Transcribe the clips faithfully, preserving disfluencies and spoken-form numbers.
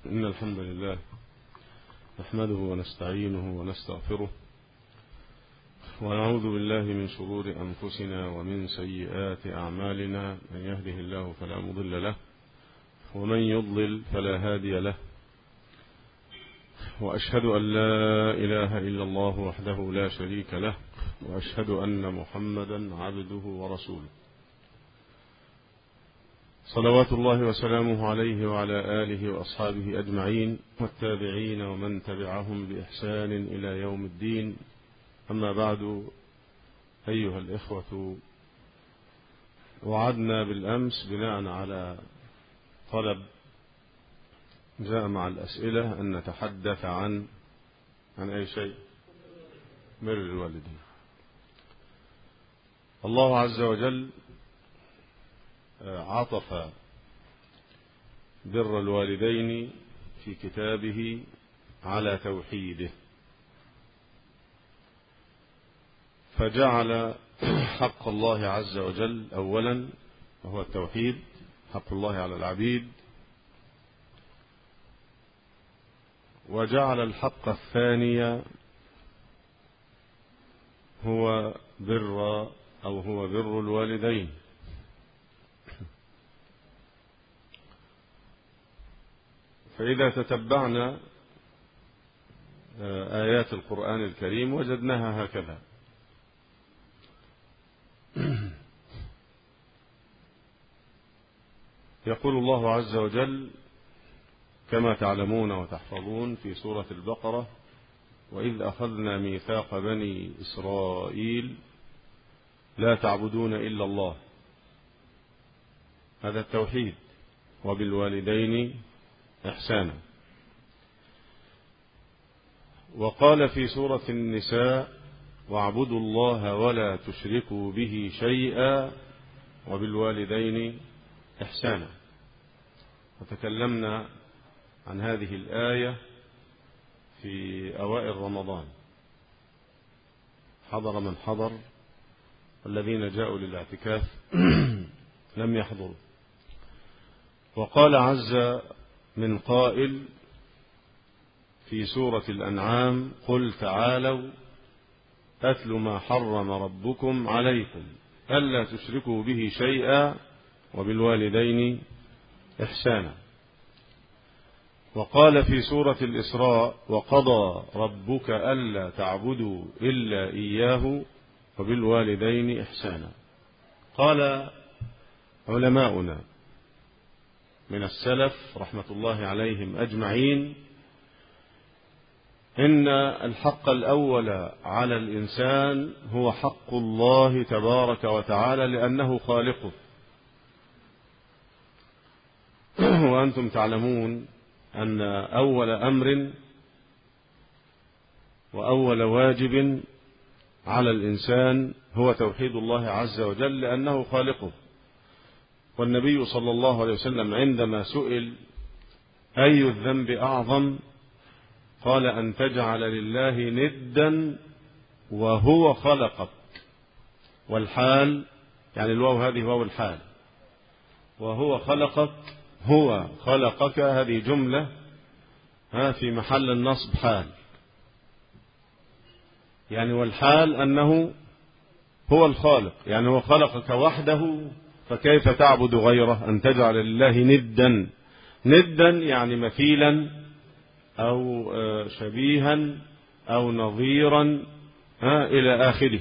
إن الحمد لله نحمده ونستعينه ونستغفره ونعوذ بالله من شرور أنفسنا ومن سيئات أعمالنا. من يهده الله فلا مضل له ومن يضلل فلا هادي له، وأشهد أن لا إله إلا الله وحده لا شريك له، وأشهد أن محمدا عبده ورسوله صلوات الله وسلامه عليه وعلى آله وأصحابه أجمعين والتابعين ومن تبعهم بإحسان إلى يوم الدين. أما بعد، أيها الإخوة، وعدنا بالأمس بناء على طلب جاء مع الأسئلة أن نتحدث عن عن أي شيء بر الوالدين. الله عز وجل عطف بر الوالدين في كتابه على توحيده، فجعل حق الله عز وجل أولا وهو التوحيد، حق الله على العبيد، وجعل الحق الثاني هو بر أو هو بر الوالدين. فإذا تتبعنا آيات القرآن الكريم وجدناها هكذا. يقول الله عز وجل كما تعلمون وتحفظون في سورة البقرة: وإذ أخذنا ميثاق بني إسرائيل لا تعبدون إلا الله. هذا التوحيد. وبالوالدين إحسانا. وقال في سورة النساء: واعبدوا الله ولا تشركوا به شيئا وبالوالدين إحسانا. وتكلمنا عن هذه الآية في أوائل رمضان، حضر من حضر، والذين جاءوا للاعتكاف لم يحضروا. وقال عز من قائل في سورة الأنعام: قل تعالوا أتل ما حرم ربكم عليكم ألا تشركوا به شيئا وبالوالدين إحسانا. وقال في سورة الإسراء: وقضى ربك ألا تعبدوا إلا إياه وبالوالدين إحسانا. قال علماؤنا من السلف رحمة الله عليهم أجمعين إن الحق الأول على الإنسان هو حق الله تبارك وتعالى لأنه خالقه. وأنتم تعلمون أن أول أمر وأول واجب على الإنسان هو توحيد الله عز وجل لأنه خالقه. والنبي صلى الله عليه وسلم عندما سئل أي الذنب أعظم قال: أن تجعل لله ندا وهو خلقك. والحال يعني الواو هذه واو الحال، وهو خلقك، هو خلقك، هذه جملة ها في محل النصب حال، يعني والحال أنه هو الخالق، يعني هو خلقك وحده، فكيف تعبد غيره؟ أن تجعل لله ندا. ندا يعني مثيلا أو شبيها أو نظيرا ها إلى آخره.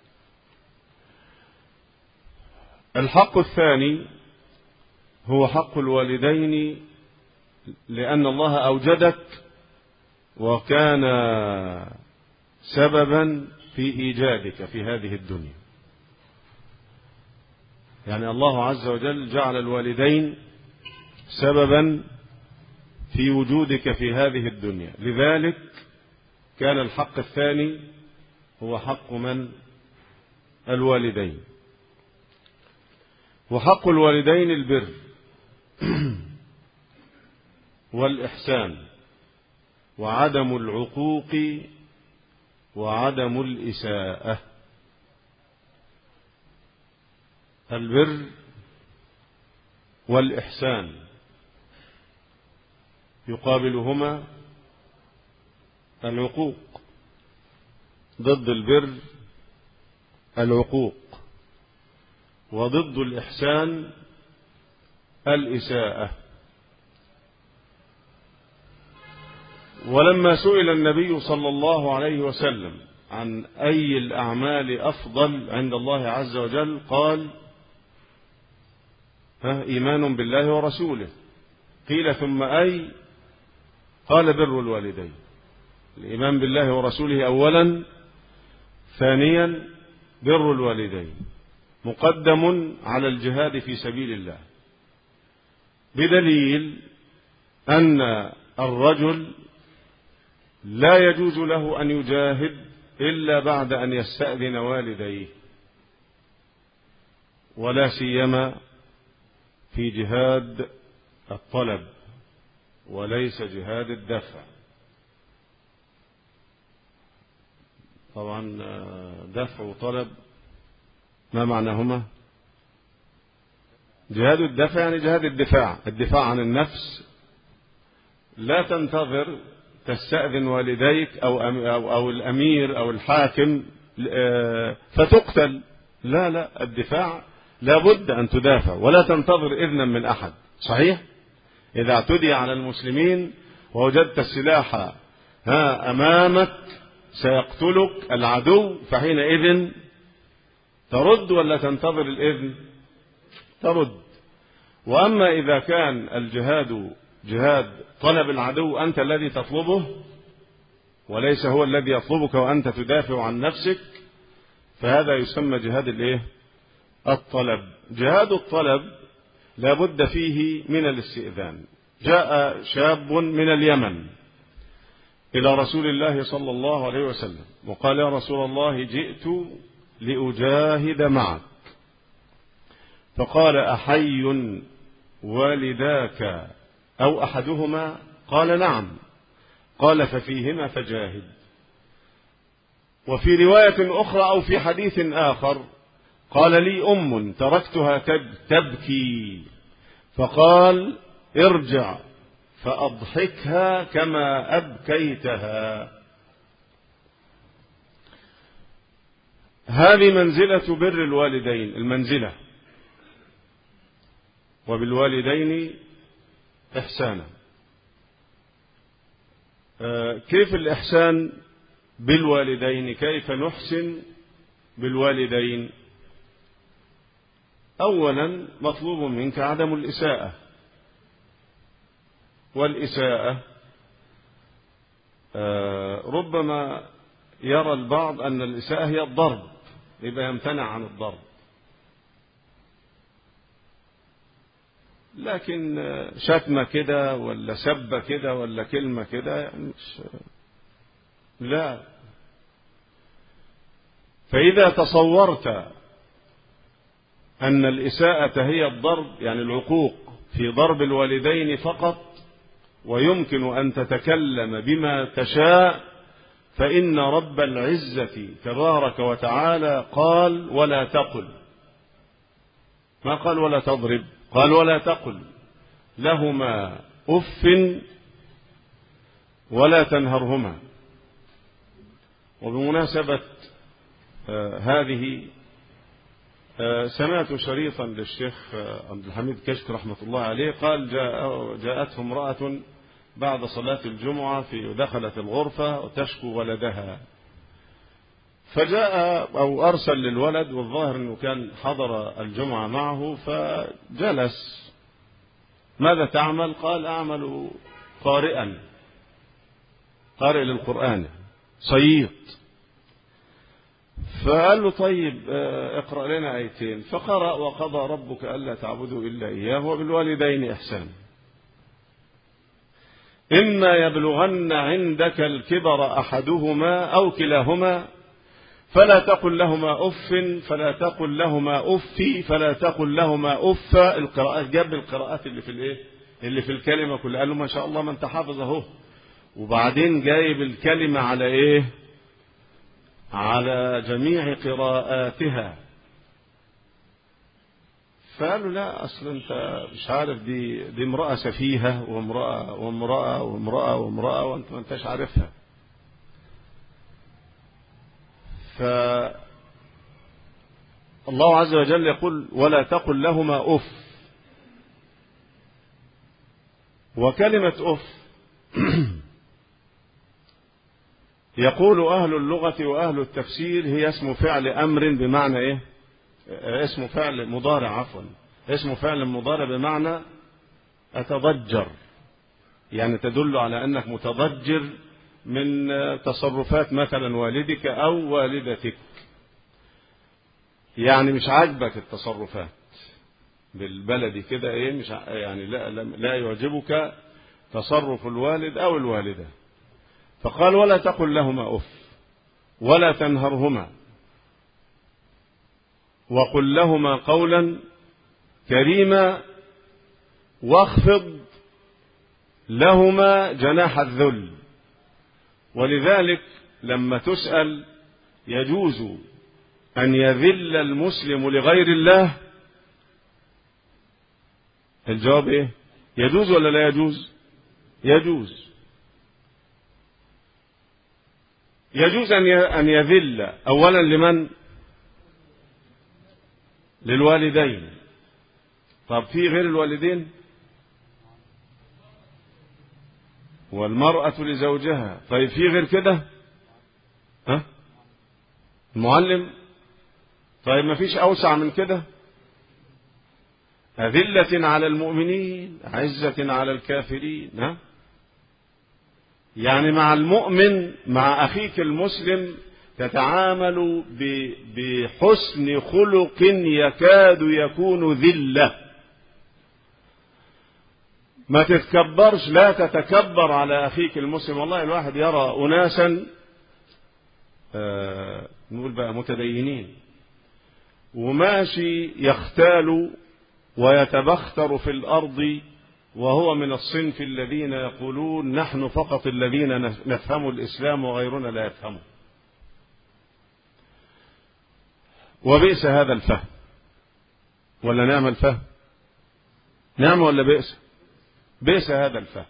الحق الثاني هو حق الوالدين لأن الله أوجدك وكان سببا في إيجادك في هذه الدنيا. يعني الله عز وجل جعل الوالدين سببا في وجودك في هذه الدنيا، لذلك كان الحق الثاني هو حق من؟ الوالدين. وحق الوالدين البر والإحسان وعدم العقوق وعدم الإساءة. البر والإحسان يقابلهما العقوق، ضد البر العقوق، وضد الإحسان الإساءة. ولما سئل النبي صلى الله عليه وسلم عن أي الأعمال أفضل عند الله عز وجل قال: ها إيمان بالله ورسوله. قيل: ثم أي؟ قال: بر الوالدين. الإيمان بالله ورسوله أولا، ثانيا بر الوالدين، مقدم على الجهاد في سبيل الله، بدليل أن الرجل لا يجوز له أن يجاهد إلا بعد أن يستأذن والديه، ولا سيما في جهاد الطلب وليس جهاد الدفع. طبعا دفع وطلب ما معناهما؟ جهاد الدفع يعني جهاد الدفاع، الدفاع عن النفس. لا تنتظر تستأذن والديك أو, أو, أو الأمير أو الحاكم فتقتل، لا لا، الدفاع لا بد أن تدافع، ولا تنتظر إذنا من أحد. صحيح؟ إذا اعتدي على المسلمين ووجدت السلاح ها أمامك سيقتلك العدو، فحينئذ ترد ولا تنتظر الإذن؟ ترد. وأما إذا كان الجهاد جهاد طلب العدو، أنت الذي تطلبه وليس هو الذي يطلبك وأنت تدافع عن نفسك، فهذا يسمى جهاد الإيه؟ الطلب. جهاد الطلب لا بد فيه من الاستئذان. جاء شاب من اليمن إلى رسول الله صلى الله عليه وسلم وقال: يا رسول الله، جئت لأجاهد معك. فقال: أحي والداك أو أحدهما؟ قال: نعم. قال: ففيهما فجاهد. وفي رواية أخرى أو في حديث آخر قال: لي أم تركتها تبكي، فقال: ارجع فأضحكها كما أبكيتها. هذه منزلة بر الوالدين، المنزلة. وبالوالدين إحسانا. كيف الإحسان بالوالدين؟ كيف نحسن بالوالدين؟ أولا مطلوب منك عدم الإساءة، والإساءة ربما يرى البعض أن الإساءة هي الضرب، يبقى يمتنع عن الضرب، لكن شتمة كده ولا سبة كده ولا كلمة كده يعني مش لا. فإذا تصورت أن الإساءة هي الضرب، يعني العقوق في ضرب الوالدين فقط، ويمكن أن تتكلم بما تشاء، فإن رب العزة تبارك وتعالى قال: ولا تقل. ما قال ولا تضرب، قال ولا تقل لهما أف ولا تنهرهما. وبمناسبة آه هذه آه سمعت شريطا للشيخ آه عبد الحميد كشك رحمة الله عليه، قال: جاء جاءته امرأة بعد صلاة الجمعة في دخلت الغرفة وتشكو ولدها، فجاء أو أرسل للولد، والظاهر أنه كان حضر الجمعة معه، فجلس. ماذا تعمل؟ قال: أعمل قارئا، قارئ للقرآن، صييط. فقال له: طيب اقرأ لنا آيتين. فقرأ: وقضى ربك ألا تعبدوا إلا إياه وبالوالدين إحسانا إما يبلغن عندك الكبر أحدهما أو كلاهما فلا تقل لهما أف فلا تقل لهما أفي فلا تقل لهما أف. القراءات جاب القراءات اللي في الايه اللي في الكلمة كلها. قال له: ما شاء الله ما انت حافظ اهو. وبعدين جايب الكلمة على ايه؟ على جميع قراءاتها. فقالوا لا أصل أنت مش عارف دي دي امرأة سفيهة وامرأة وامرأة وامرأة وامرأة وأنت ما أنتش عارفها. فالله عز وجل يقول ولا تقل لهما أف. وكلمة أف يقول أهل اللغة وأهل التفسير هي اسم فعل أمر بمعنى إيه؟ اسم فعل مضارع عفوا اسم فعل مضارع بمعنى أتضجر، يعني تدل على أنك متضجر من تصرفات مثلا والدك أو والدتك، يعني مش عاجبك التصرفات بالبلدي كده إيه، مش يعني لا لا يعجبك تصرف الوالد أو الوالدة. فقال ولا تقل لهما أف ولا تنهرهما وقل لهما قولا كريما واخفض لهما جناح الذل. ولذلك لما تسأل يجوز أن يذل المسلم لغير الله، الجواب إيه؟ يجوز ولا لا يجوز؟ يجوز. يجوز أن يذل أولا لمن؟ للوالدين. طب في غير الوالدين؟ والمرأة لزوجها. طيب في غير كده؟ ها؟ المعلم. طيب ما فيش أوسع من كده؟ أذلة على المؤمنين عزة على الكافرين. ها؟ يعني مع المؤمن مع أخيك المسلم تتعامل بحسن خلق يكاد يكون ذلة. ما تتكبرش، لا تتكبر على أخيك المسلم. والله الواحد يرى أناسا آه نقول بقى متدينين وماشي يختال ويتبختر في الأرض وهو من الصنف الذين يقولون نحن فقط الذين نفهم الإسلام وغيرنا لا يفهمه. وبئس هذا الفهم. ولا نعم الفهم؟ نعم ولا بئس؟ بئس هذا الفهم،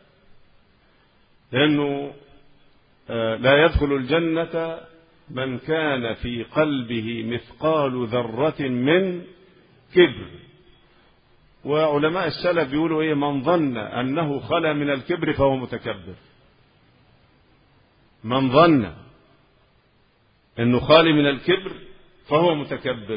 لأنه لا يدخل الجنة من كان في قلبه مثقال ذرة من كبر. وعلماء السلف بيقولوا ايه؟ من ظن أنه خلا من الكبر فهو متكبر. من ظن أنه خالي من الكبر فهو متكبر.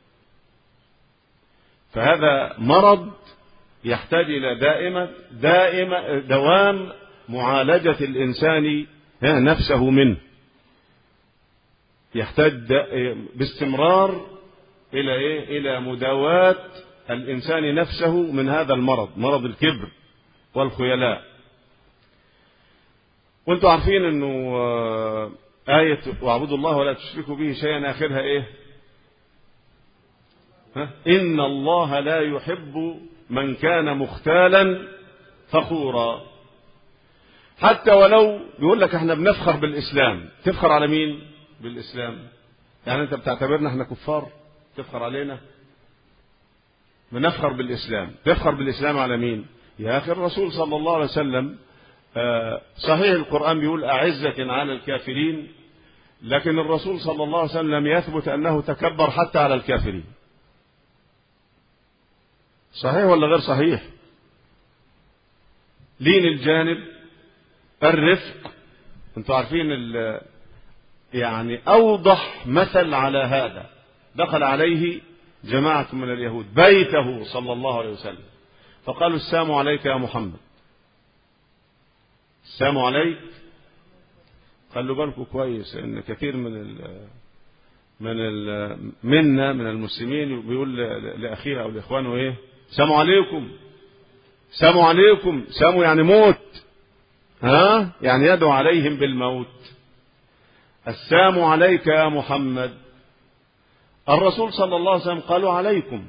فهذا مرض يحتاج إلى دائما دائما دوام معالجة الإنسان نفسه منه. يحتاج باستمرار إلى إيه؟ إلى مداواة الإنسان نفسه من هذا المرض، مرض الكبر والخيلاء. وانتم عارفين أنه آية واعبدوا الله ولا تشركوا به شيئا آخرها إيه؟ ها؟ إن الله لا يحب من كان مختالا فخورا. حتى ولو بيقول لك احنا بنفخر بالإسلام، تفخر على مين؟ بالإسلام. يعني انت بتعتبرنا احنا كفار تفخر علينا؟ بنفخر بالإسلام. تفخر بالإسلام على مين؟ يا أخي الرسول صلى الله عليه وسلم آه صحيح القرآن بيقول أعزة على الكافرين، لكن الرسول صلى الله عليه وسلم يثبت أنه تكبر حتى على الكافرين. صحيح ولا غير صحيح؟ لين الجانب، الرفق. انتوا عارفين يعني أوضح مثل على هذا دخل عليه جماعة من اليهود بيته صلى الله عليه وسلم فقالوا السلام عليك يا محمد. السلام عليك. خلوا بالكم كويس ان كثير من ال من ال منا من المسلمين بيقول لاخيه او لاخوانه ايه؟ سلام عليكم. سلام عليكم. سلام يعني موت. ها؟ يعني يدعو عليهم بالموت. السلام عليك يا محمد. الرسول صلى الله عليه وسلم قالوا عليكم.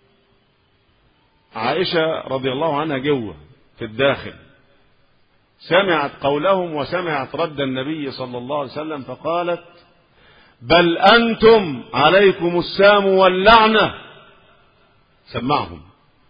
عائشة رضي الله عنها جوه في الداخل سمعت قولهم وسمعت رد النبي صلى الله عليه وسلم فقالت بل أنتم عليكم السام واللعنة. سمعهم.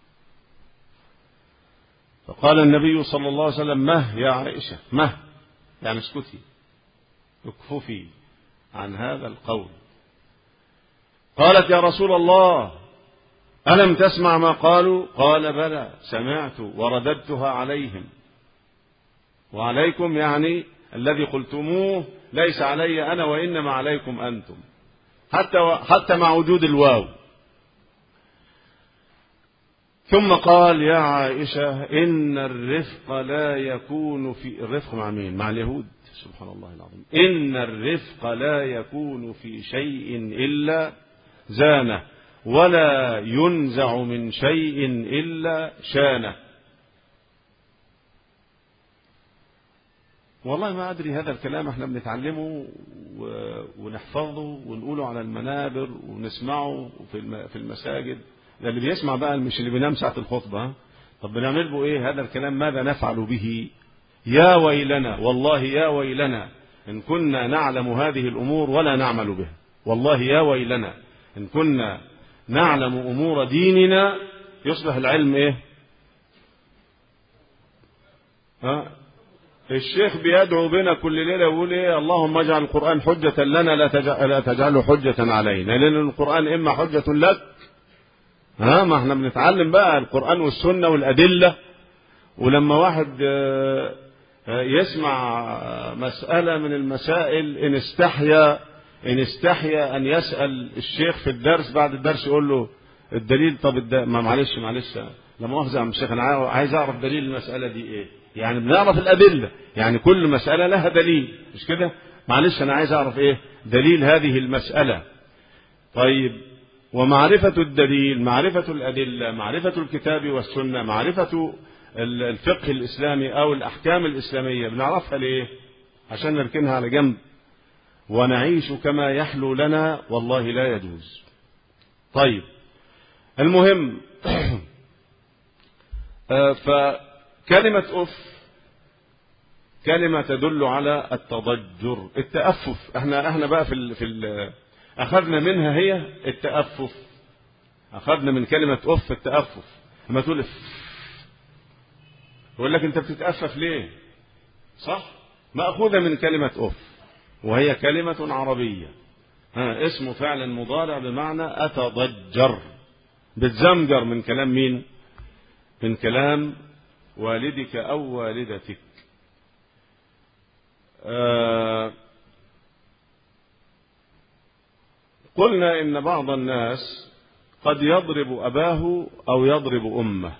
فقال النبي صلى الله عليه وسلم: مه يا عائشة، مه، يعني اسكتي، اكففي عن هذا القول. قالت: يا رسول الله، ألم تسمع ما قالوا؟ قال: بلى سمعت ورددتها عليهم. وعليكم يعني الذي قلتموه ليس علي أنا وإنما عليكم أنتم، حتى حتى مع وجود الواو. ثم قال: يا عائشة، إن الرفق لا يكون في الرفق مع مين؟ مع اليهود. سبحان الله العظيم. إن الرفق لا يكون في شيء إلا زانه، ولا ينزع من شيء إلا شانه. والله ما أدري، هذا الكلام احنا بنتعلمه ونحفظه ونقوله على المنابر ونسمعه في المساجد. ده اللي بيسمع بقى، مش اللي بينام ساعة الخطبة. طب بنعمل به ايه هذا الكلام؟ ماذا نفعل به؟ يا ويلنا، والله يا ويلنا إن كنا نعلم هذه الأمور ولا نعمل بها. والله يا ويلنا إن كنا نعلم أمور ديننا يصبح العلم ايه؟ ها؟ الشيخ بيدعو بنا كل ليلة يقول ايه؟ اللهم اجعل القرآن حجة لنا لا تجعله حجة علينا، لأن القرآن إما حجة لك. ها، ما احنا بنتعلم بقى القرآن والسنة والأدلة. ولما واحد يسمع مسألة من المسائل، إن استحيا إن استحيا أن يسأل الشيخ في الدرس بعد الدرس يقول له الدليل. طب ما معلش معلش لما مؤاخذة يا عم الشيخ، أنا عايز أعرف دليل المسألة دي إيه. يعني بنعرف الأدلة، يعني كل مسألة لها دليل، مش كده؟ معلش أنا عايز أعرف إيه دليل هذه المسألة. طيب، ومعرفة الدليل، معرفة الأدلة، معرفة الكتاب والسنة، معرفة الفقه الإسلامي أو الأحكام الإسلامية، بنعرفها ليه؟ عشان نركنها على جنب ونعيش كما يحلو لنا؟ والله لا يجوز. طيب، المهم فكلمة أف كلمة تدل على التضجر، التأفف. احنا احنا بقى في ال في ال أخذنا منها هي التأفف. أخذنا من كلمة أف التأفف. لما تقول اف يقول لك أنت بتتأفف ليه؟ صح؟ مأخوذة من كلمة أف، وهي كلمة عربية. ها، اسم فعل مضارع بمعنى أتضجر، بتزمجر. من كلام مين؟ من كلام والدك أو والدتك. آه قلنا إن بعض الناس قد يضرب أباه أو يضرب أمه،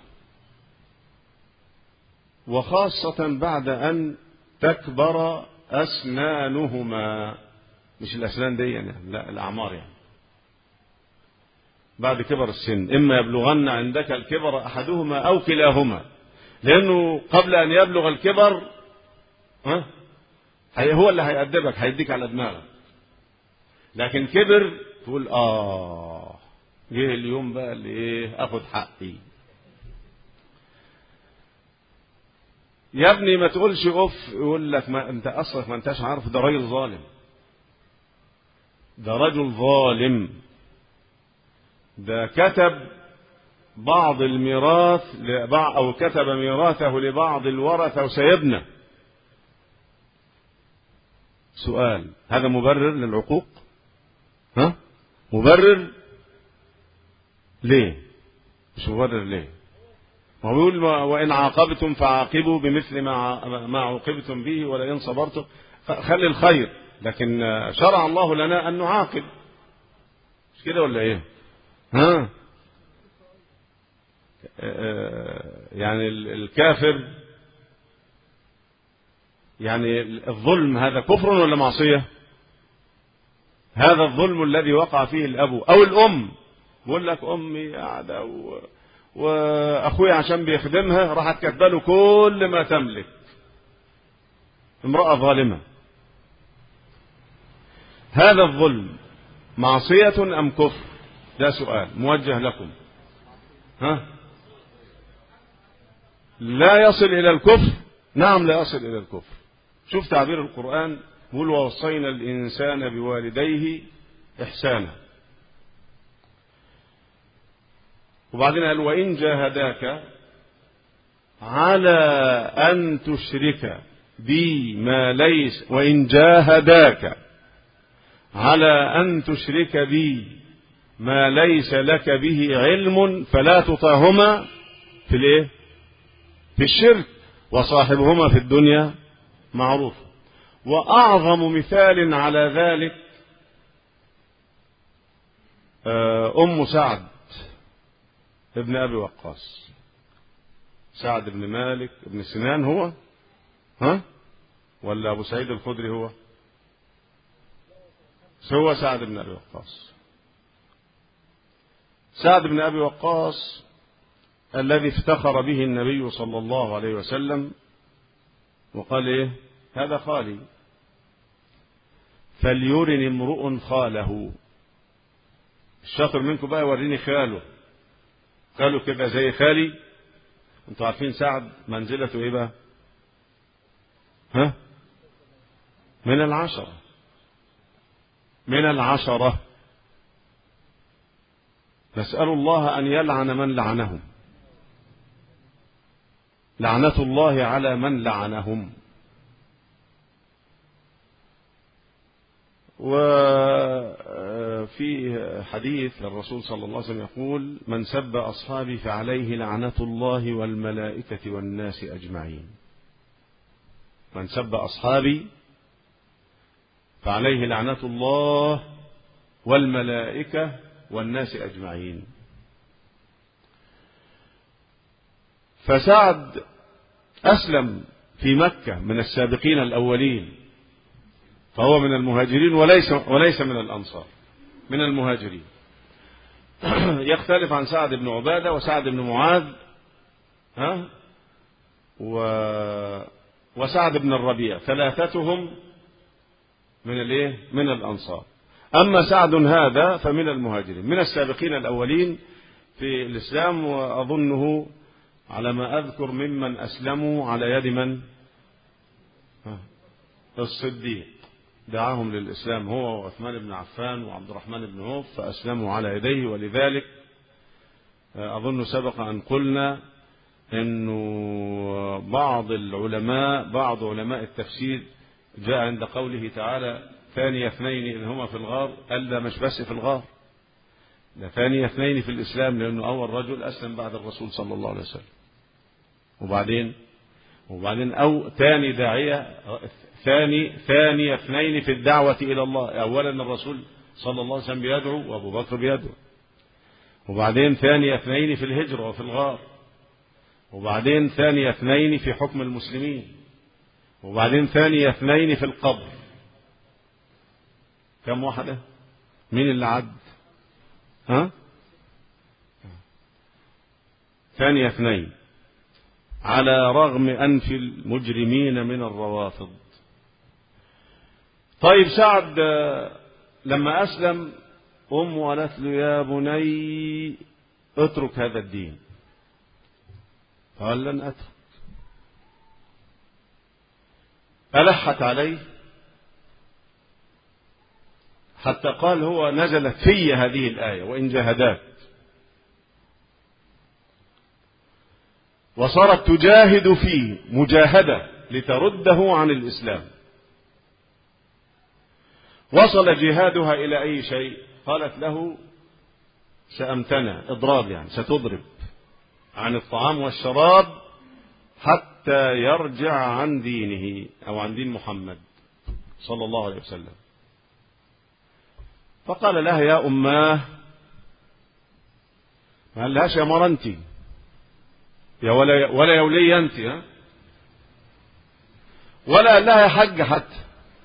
وخاصة بعد أن تكبر أسنانهما. مش الأسنان دي يعني، لا، الأعمار يعني. بعد كبر السن، إما يبلغن عندك الكبر أحدهما أو كلاهما، لأنه قبل أن يبلغ الكبر ها هو اللي هيأدبك، هيديك على دماغك. لكن كبر تقول آه جه اليوم بقى اللي إيه أخذ حقي. يا ابني ما تقولش أوف، يقول لك ما أنت أصلك ما أنتش عارف، ده راجل ظالم، ده رجل ظالم، ده كتب بعض الميراث لبعض أو كتب ميراثه لبعض الورثة وسيبنى. سؤال: هذا مبرر للعقوق؟ ها؟ مبرر ليه؟ مش مبرر ليه؟ ما بيقول وإن عاقبتم فعاقبوا بمثل ما ما عوقبتم به ولئن صبرتم خلي الخير. لكن شرع الله لنا أن نعاقب، مش كده ولا إيه؟ ها؟ يعني الكافر، يعني الظلم هذا كفر ولا معصية؟ هذا الظلم الذي وقع فيه الأب أو الأم. بقول لك أمي قاعدة و... وأخوي عشان بيخدمها راحت كاتبه له كل ما تملك. امرأة ظالمة. هذا الظلم معصية أم كفر؟ ده سؤال موجه لكم. ها؟ لا يصل إلى الكفر؟ نعم لا يصل إلى الكفر. شوف تعبير القرآن، بيقول ووصينا الإنسان بوالديه إحسانا. وبعدين قال وإن جاهداك على أن تشرك بي ما ليس وإن جاهداك على أن تشرك بي ما ليس لك به علم فلا تطعهما في الايه في الشرك وصاحبهما في الدنيا معروفا. وأعظم مثال على ذلك أم سعد ابن أبي وقاص، سعد بن مالك بن سنان هو ها ولا أبو سعيد الخدري؟ هو هو سعد بن أبي وقاص. سعد بن أبي وقاص الذي افتخر به النبي صلى الله عليه وسلم وقال ايه هذا خالي فليرني امرؤ خاله. الشاطر منكم بقى يوريني خاله، خاله كده زي خالي. انتوا عارفين سعد منزلته ايه بقى؟ ها من العشرة من العشرة نسأل الله أن يلعن من لعنهم، لعنة الله على من لعنهم. وفي حديث الرسول صلى الله عليه وسلم يقول من سب أصحابي فعليه لعنة الله والملائكة والناس أجمعين. من سب أصحابي فعليه لعنة الله والملائكة والناس أجمعين. فسعد أسلم في مكة من السابقين الأولين، فهو من المهاجرين وليس وليس من الأنصار، من المهاجرين. يختلف عن سعد بن عبادة وسعد بن معاذ ها و وسعد بن الربيع، ثلاثتهم من الايه من الأنصار. أما سعد هذا فمن المهاجرين من السابقين الأولين في الإسلام، وأظنه على ما أذكر ممن أسلموا على يد من الصديق، دعاهم للإسلام هو وعثمان بن عفان وعبد الرحمن بن عوف فأسلموا على يديه. ولذلك أظن سبق أن قلنا أنه بعض العلماء بعض علماء التفسير جاء عند قوله تعالى ثاني اثنين إن هما في الغار، قال ده مش بس في الغار، ده ثاني اثنين في الإسلام، لأنه أول رجل أسلم بعد الرسول صلى الله عليه وسلم. وبعدين وبعدين أو ثاني داعية ثاني ثاني اثنين في الدعوة إلى الله. أولا الرسول صلى الله عليه وسلم بيدعو وأبو بكر بيدعو، وبعدين ثاني اثنين في الهجرة وفي الغار، وبعدين ثاني اثنين في حكم المسلمين، وبعدين ثاني اثنين في القبر. كم واحدة؟ مين اللي عد؟ ها؟ ثاني اثنين على رغم أنف المجرمين من الروافض. طيب سعد لما أسلم أمه قالت له يا بني اترك هذا الدين، قال لن أترك. ألحت عليه حتى قال هو نزلت في هذه الآية وإن جاهداك، وصارت تجاهد فيه مجاهدة لترده عن الإسلام. وصل جهادها إلى أي شيء؟ قالت له سأمتنع، إضراب يعني ستضرب عن الطعام والشراب حتى يرجع عن دينه أو عن دين محمد صلى الله عليه وسلم. فقال لها يا أماه، ما قال لهاش يا مرنتي يا ولا ولا يا ولي أنت ها، ولا قال لها يا حج حتى.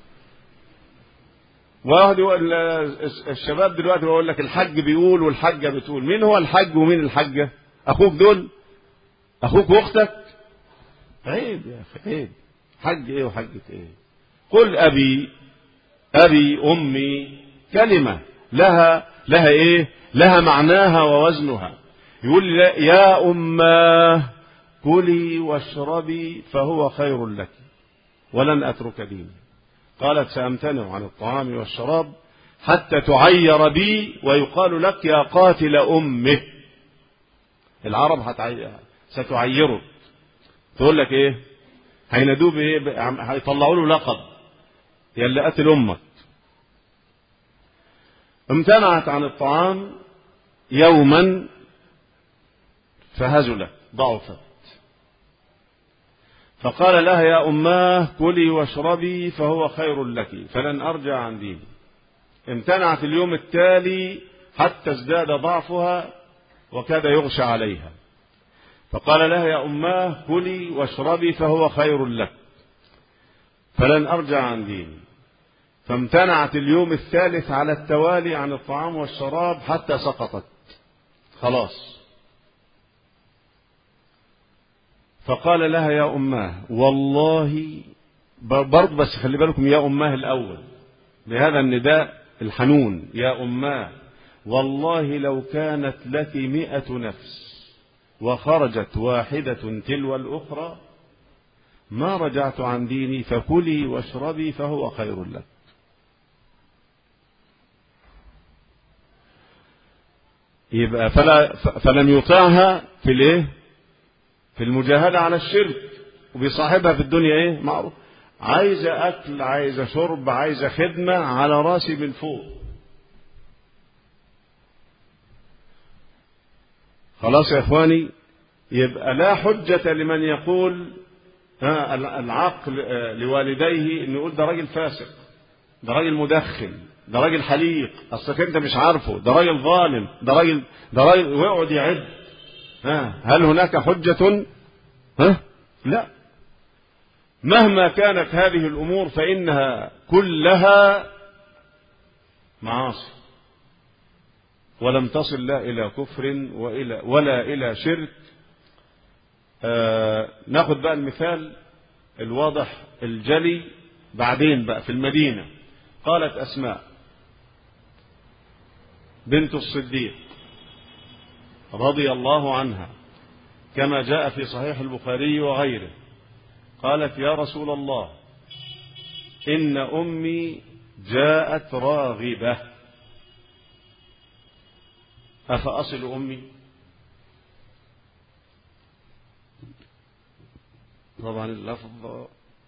واحد يقول الشباب دلوقتي بيقول لك الحج بيقول والحجة بتقول. مين هو الحج ومين الحجة؟ أخوك دول؟ أخوك وأختك؟ عيب يا أخي عيب. حج إيه وحجة إيه؟ قل أبي أبي أمي كلمة لها لها إيه؟ لها معناها ووزنها. يقول يا أماه كلي واشربي فهو خير لك ولن أترك ديني. قالت سأمتنع عن الطعام والشراب حتى تعير بي ويقال لك يا قاتل أمه. العرب هتعي... ستعيره، تقول لك ايه؟ هينادوه بايه؟ هيطلعوا له لقب يا اللي قتل امك. امتنعت عن الطعام يوما فهزلت ضعفت، فقال لها يا أماه كلي واشربي فهو خير لك فلن أرجع عن ديني. امتنعت اليوم التالي حتى ازداد ضعفها وكاد يغشى عليها، فقال لها يا أماه كلي واشربي فهو خير لك فلن أرجع عن ديني. فامتنعت اليوم الثالث على التوالي عن الطعام والشراب حتى سقطت خلاص. فقال لها يا أماه والله برضه، بس خلي بالكم يا أماه الأول بهذا النداء الحنون، يا أماه والله لو كانت لك مئة نفس وخرجت واحدة تلو الأخرى ما رجعت عن ديني فكلي واشربي فهو خير لك. يبقى فلا فلم يطعها في الايه؟ في المجاهدة على الشرك، وبيصاحبها في الدنيا ايه؟ معروف، عايزة أكل، عايزة شرب، عايزة خدمة، على راسي من فوق. خلاص يا إخواني، يبقى لا حجة لمن يقول ها العقل لوالديه إنه يقول ده راجل فاسق، ده راجل مدخن، ده راجل حليق، أصلك أنت مش عارفه، ده راجل ظالم، ده راجل ده راجل، ويقعد يعد. ها هل هناك حجة؟ ها لا. مهما كانت هذه الأمور فإنها كلها معاصي، ولم تصل لا إلى كفر وإلى ولا إلى شرك. آه ناخد بقى المثال الواضح الجلي. بعدين بقى في المدينة قالت أسماء بنت الصديق رضي الله عنها كما جاء في صحيح البخاري وغيره، قالت يا رسول الله إن أمي جاءت راغبة أفأصل أمي؟ طبعا اللفظ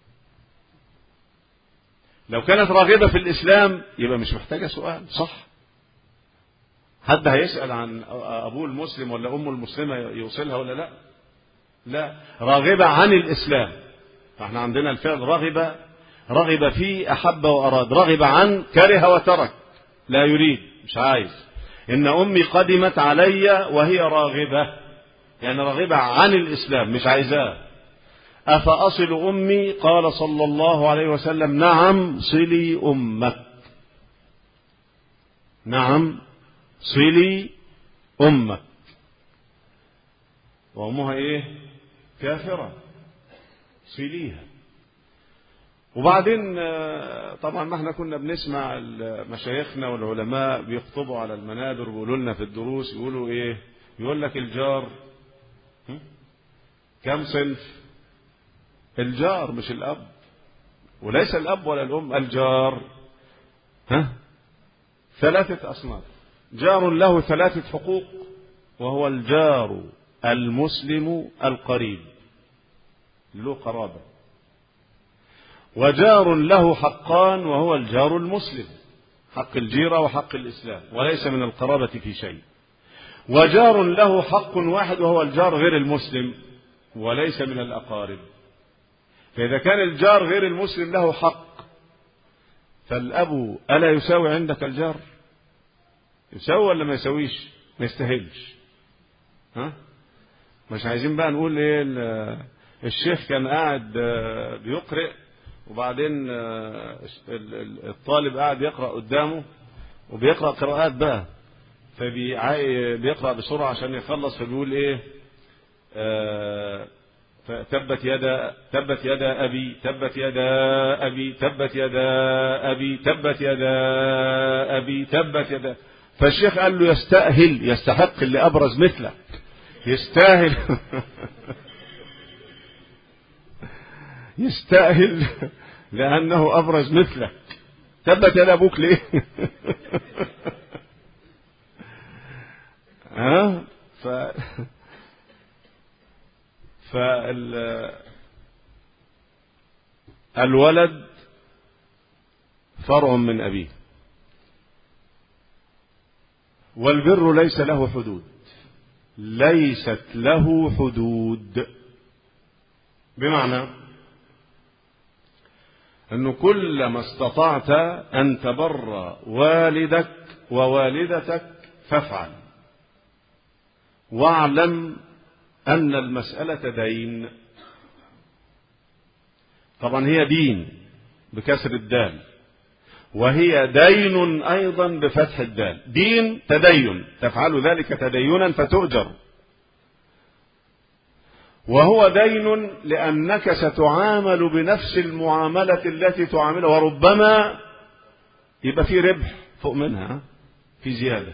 لو كانت راغبة في الإسلام يبقى مش محتاجة سؤال، صح؟ حد هيسأل عن أبوه المسلم ولا أمه المسلمة يوصلها ولا لا؟ لا، راغبة عن الإسلام. فاحنا عندنا الفعل رغب، رغب فيه أحب وأراد، رغب عن كره وترك، لا يريد، مش عايز. إن أمي قدمت علي وهي راغبة، يعني راغبة عن الإسلام مش عايزاه. أفأصل أمي؟ قال صلى الله عليه وسلم نعم صلي أمك، نعم صلي أمك. وأمها إيه؟ كافرة، صليها. وبعدين طبعا ما احنا كنا بنسمع مشايخنا والعلماء بيخطبوا على المنابر ويقولوا لنا في الدروس، يقولوا ايه؟ يقول لك الجار كم صنف؟ الجار مش الأب، وليس الأب ولا الأم، الجار ها ثلاثة أصناف. جار له ثلاثة حقوق، وهو الجار المسلم القريب، له قرابة. وجار له حقان، وهو الجار المسلم، حق الجيرة وحق الإسلام، وليس من القرابة في شيء. وجار له حق واحد، وهو الجار غير المسلم، وليس من الأقارب. فإذا كان الجار غير المسلم له حق، فالأب ألا يساوي عندك الجار؟ يساوي ولا ما يساويش؟ ما يستاهلش. ها؟ مش عايزين بقى نقول ايه الشيخ كان قاعد بيقرأ، وبعدين الطالب قاعد يقرأ قدامه وبيقرأ قراءات بقى، فبيقرأ بسرعة عشان يخلص، فبيقول ايه آه تبت يدا تبت يدا أبي تبت يدا أبي تبت يدا أبي تبت يدا أبي تبت يدا. فالشيخ قال له يستأهل، يستحق اللي أبرز مثلك، يستاهل يستاهل لأنه أبرز مثلك. تبت يدا أبوك ليه؟ ها ف فالولد فرع من أبيه، والبر ليس له حدود، ليست له حدود، بمعنى أنه كلما استطعت أن تبر والدك ووالدتك فافعل، واعلم أن المسألة دين. طبعا هي دين بكسر الدال، وهي دين أيضا بفتح الدال، دين تدين، تفعل ذلك تدينا فتؤجر، وهو دين لأنك ستعامل بنفس المعاملة التي تعاملها، وربما يبقى في ربح فوق منها، في زيادة.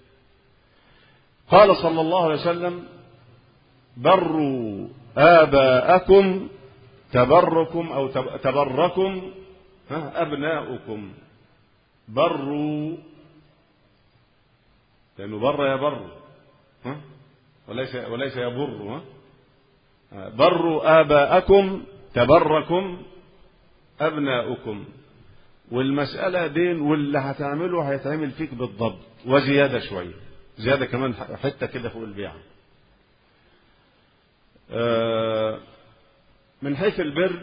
قال صلى الله عليه وسلم: بروا آباءكم تبركم أو تبركم أبناؤكم. بروا، لأنه بر يبر وليس وليس يبر. بروا آباءكم تبركم أبناؤكم. والمسألة دين، واللي هتعمله هيتعمل فيك بالضبط وزيادة شوية، زيادة كمان حتة كده فوق البيعة. من حيث البر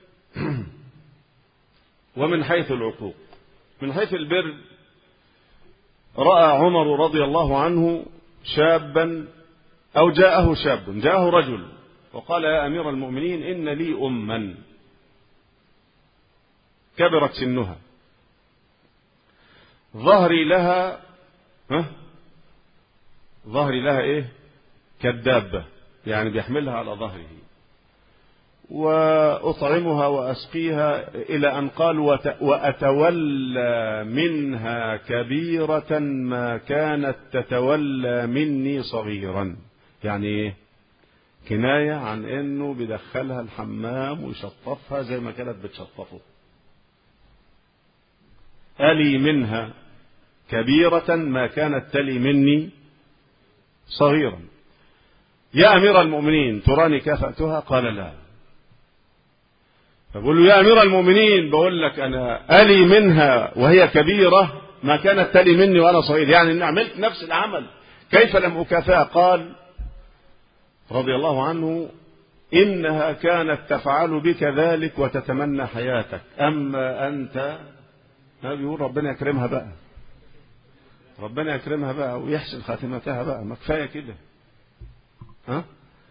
ومن حيث العقوق. من حيث البر، رأى عمر رضي الله عنه شابا، أو جاءه شاب، جاءه رجل وقال: يا أمير المؤمنين، إن لي أما كبرت سنها، ظهري لها ها ظهري لها إيه كالدابة، يعني بيحملها على ظهره، وأطعمها وأسقيها، إلى أن قال: وأتولى منها كبيرة ما كانت تتولى مني صغيرا. يعني إيه؟ كناية عن إنه بيدخلها الحمام ويشطفها زي ما كانت بتشطفه. ألي منها كبيرة ما كانت تلي مني صغيرا. يا أمير المؤمنين، تراني كافأتها؟ قال: لا. فقول له: يا أمير المؤمنين، بقول لك أنا ألي منها وهي كبيرة ما كانت تلي مني وأنا صغير، يعني إن عملت نفس العمل، كيف لم أكافئها؟ قال رضي الله عنه: إنها كانت تفعل بك ذلك وتتمنى حياتك، أما أنت. ما بيقول ربنا يكرمها بقى، ربنا يكرمها بقى ويحسن خاتمتها بقى، ما كفاية كده. ها؟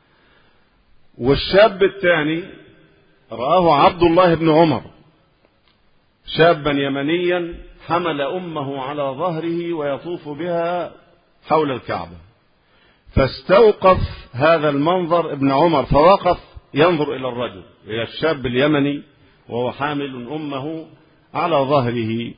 والشاب الثاني رآه عبد الله بن عمر، شابا يمنيا حمل أمه على ظهره ويطوف بها حول الكعبة، فاستوقف هذا المنظر ابن عمر، فوقف ينظر إلى الرجل، إلى الشاب اليمني وهو حامل أمه على ظهره.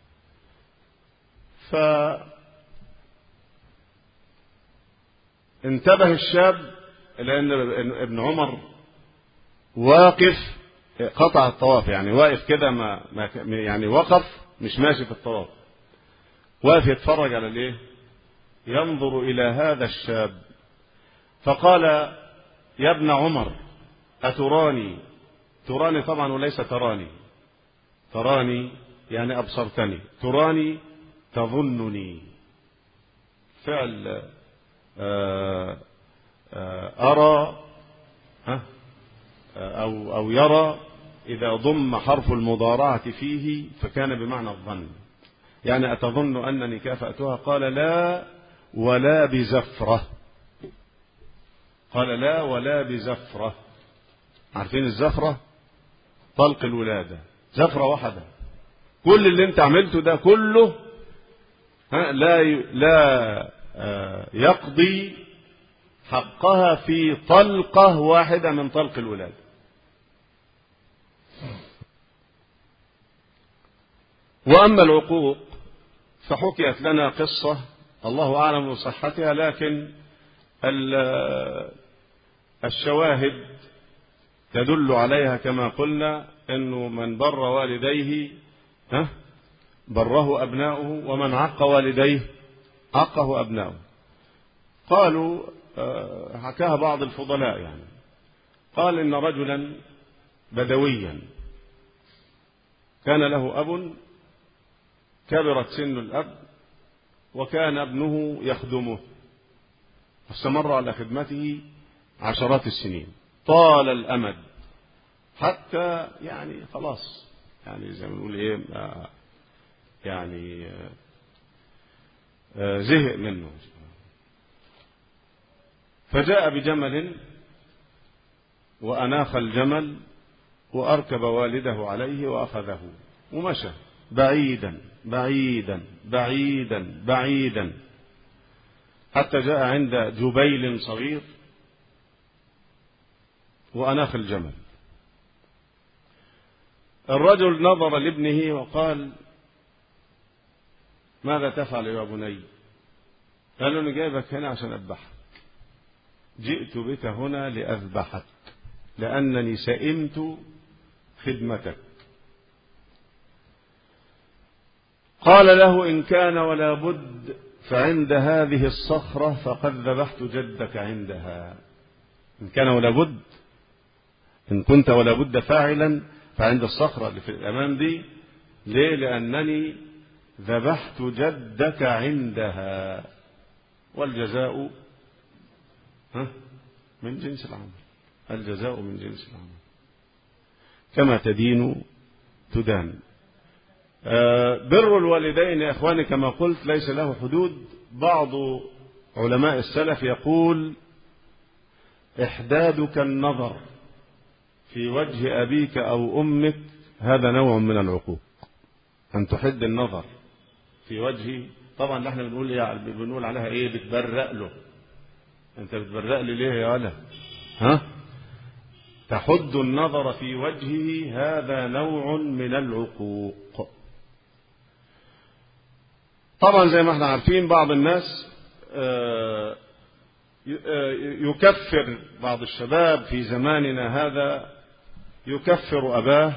فانتبه الشاب إلى أن ابن عمر واقف، قطع الطواف، يعني واقف كده، ما يعني وقف، مش ماشي في الطواف، واقف يتفرج على الايه، ينظر إلى هذا الشاب. فقال: يا ابن عمر، أتراني؟ تراني طبعا وليس تراني، تراني يعني أبصرتني، تراني تظنني، فعل آآ آآ أرى أو أو يرى، إذا ضم حرف المضارعة فيه فكان بمعنى الظن، يعني أتظن أنني كافأتها؟ قال: لا ولا بزفرة. قال: لا ولا بزفرة. عارفين الزفرة؟ طلق الولادة، زفرة واحدة. كل اللي انت عملته ده كله لا لا يقضي حقها في طلقة واحدة من طلق الولادة. وأما العقوق فحكيت لنا قصة الله أعلم بصحتها، لكن الشواهد تدل عليها كما قلنا، أنه من بر والديه بره أبناؤه، ومن عق والديه عقه أبناؤه. قالوا، حكاها بعض الفضلاء يعني، قال إن رجلا بدويا كان له أب كبرت سن الأب وكان ابنه يخدمه واستمر على خدمته عشرات السنين طال الأمد حتى يعني خلاص يعني زي ما نقول إيه يعني زهق منه، فجاء بجمل وأناخ الجمل وأركب والده عليه وأخذه ومشى بعيدا بعيدا بعيدا بعيدا حتى جاء عند جبيل صغير وأناخ الجمل. الرجل نظر لابنه وقال ماذا تفعل يا بني؟ قال له أنا جايبك هنا عشان أذبحك، جئت بك هنا لأذبحك لأنني سئمت خدمتك. قال له إن كان ولا بد فعند هذه الصخرة فقد ذبحت جدك عندها. إن كان ولا بد، إن كنت ولا بد فاعلا فعند الصخرة اللي في الأمام دي. ليه؟ لأنني ذبحت جدك عندها، والجزاء من جنس العمل، الجزاء من جنس العمل، كما تدين تدان. بر الوالدين يا إخواني كما قلت ليس له حدود. بعض علماء السلف يقول إحدادك النظر في وجه أبيك أو أمك هذا نوع من العقوق، أن تحد النظر في وجهه. طبعا احنا بنقول ايه؟ بنقول عليها ايه؟ بتبرق له. انت بتبرق لي ليه يا ولا؟ ها؟ تحد النظر في وجهه هذا نوع من العقوق. طبعا زي ما احنا عارفين بعض الناس يكفر، بعض الشباب في زماننا هذا يكفر أباه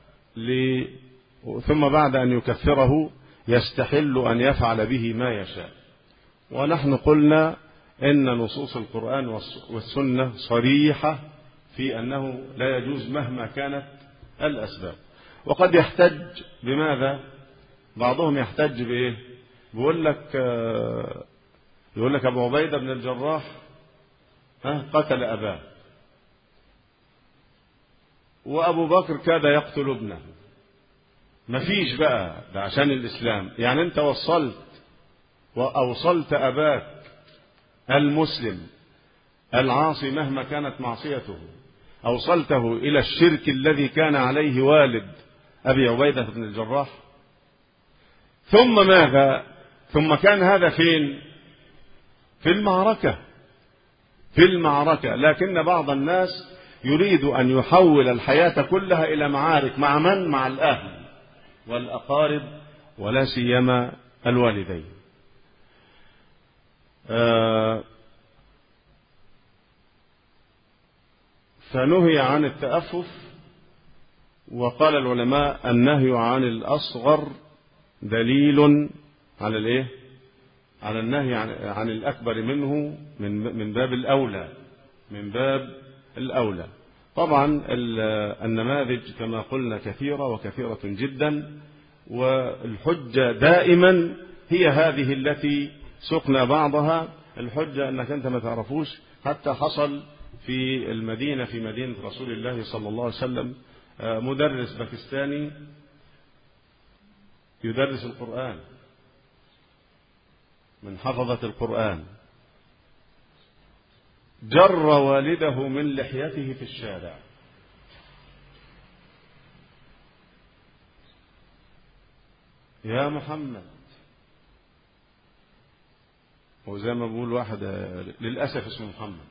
ثم بعد أن يكفره يستحل أن يفعل به ما يشاء. ونحن قلنا إن نصوص القرآن والسنة صريحة في أنه لا يجوز مهما كانت الأسباب. وقد يحتج بماذا؟ بعضهم يحتج بإيه؟ بيقول لك يقول لك أبو عبيدة بن الجراح قتل أباه، وأبو بكر كاد يقتل ابنه. مفيش بقى ده عشان الإسلام. يعني أنت وصلت وأوصلت أباك المسلم العاصي مهما كانت معصيته، أوصلته إلى الشرك الذي كان عليه والد أبي عبيدة بن الجراح. ثم ماذا؟ ثم كان هذا فين؟ في المعركة، في المعركة. لكن بعض الناس يريد أن يحول الحياة كلها إلى معارك. مع من؟ مع الأهل والأقارب ولا سيما الوالدين. آه فنهي عن التأفف. وقال العلماء النهي عن الأصغر دليل على الايه؟ على النهي عن, عن الأكبر منه من من باب الأولى، من باب الأولى. طبعا النماذج كما قلنا كثيرة وكثيرة جدا، والحجة دائما هي هذه التي سقنا بعضها. الحجة أنك أنت ما تعرفوش. حتى حصل في المدينة، في مدينة رسول الله صلى الله عليه وسلم، مدرس باكستاني يدرس القرآن من حفظة القرآن، جر والده من لحيته في الشارع. يا محمد، وزي ما بقول واحد للأسف اسمه محمد،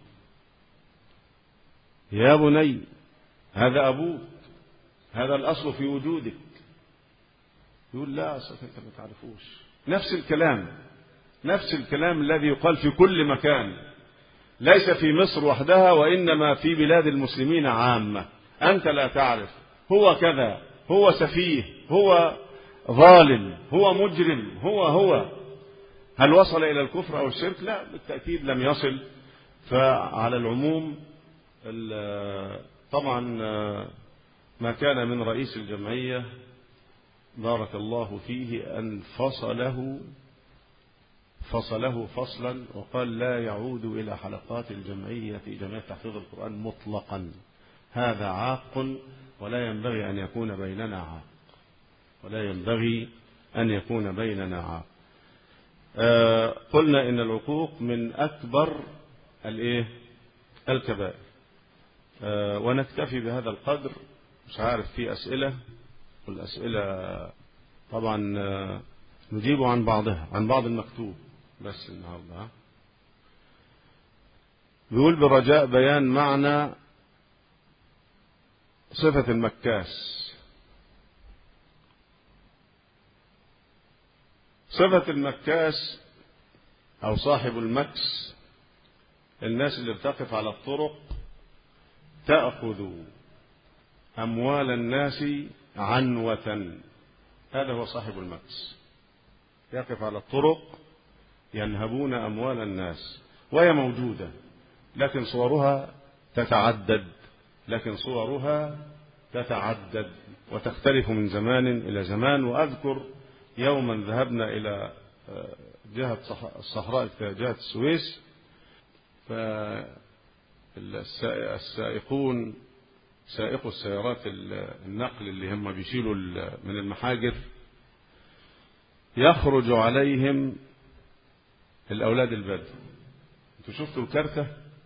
يا بني هذا أبوك، هذا الأصل في وجودك. يقول لا أصلا أنت ما تعرفوش. نفس الكلام، نفس الكلام الذي يقال في كل مكان، ليس في مصر وحدها وإنما في بلاد المسلمين عامة. أنت لا تعرف، هو كذا، هو سفيه، هو ظالم، هو مجرم، هو هو هل وصل إلى الكفر أو الشرك؟ لا، بالتأكيد لم يصل. فعلى العموم طبعا ما كان من رئيس الجمعية بارك الله فيه أن فصله فصله فصلا وقال لا يعود إلى حلقات الجمعية جمعية تحفيظ القرآن مطلقا، هذا عاق ولا ينبغي أن يكون بيننا عاق، ولا ينبغي أن يكون بيننا عاق. آه قلنا إن العقوق من أكبر الإيه الكبائر. آه ونكتفي بهذا القدر. مش عارف في أسئلة، والأسئلة طبعا آه نجيب عن بعضها عن بعض المكتوب بس النهارده. بيقول برجاء بيان معنى صفة المكاس. صفة المكاس أو صاحب المكس الناس اللي بتقف على الطرق تأخذ أموال الناس عنوة، هذا هو صاحب المكس. يقف على الطرق ينهبون أموال الناس، وهي موجودة لكن صورها تتعدد لكن صورها تتعدد وتختلف من زمان إلى زمان. وأذكر يوما ذهبنا إلى جهة الصحراء جهة السويس، فالسائقون سائقوا السيارات النقل اللي هم بيشيلوا من المحاجر يخرج عليهم الأولاد البدو. انتوا شفتوا الكارتة؟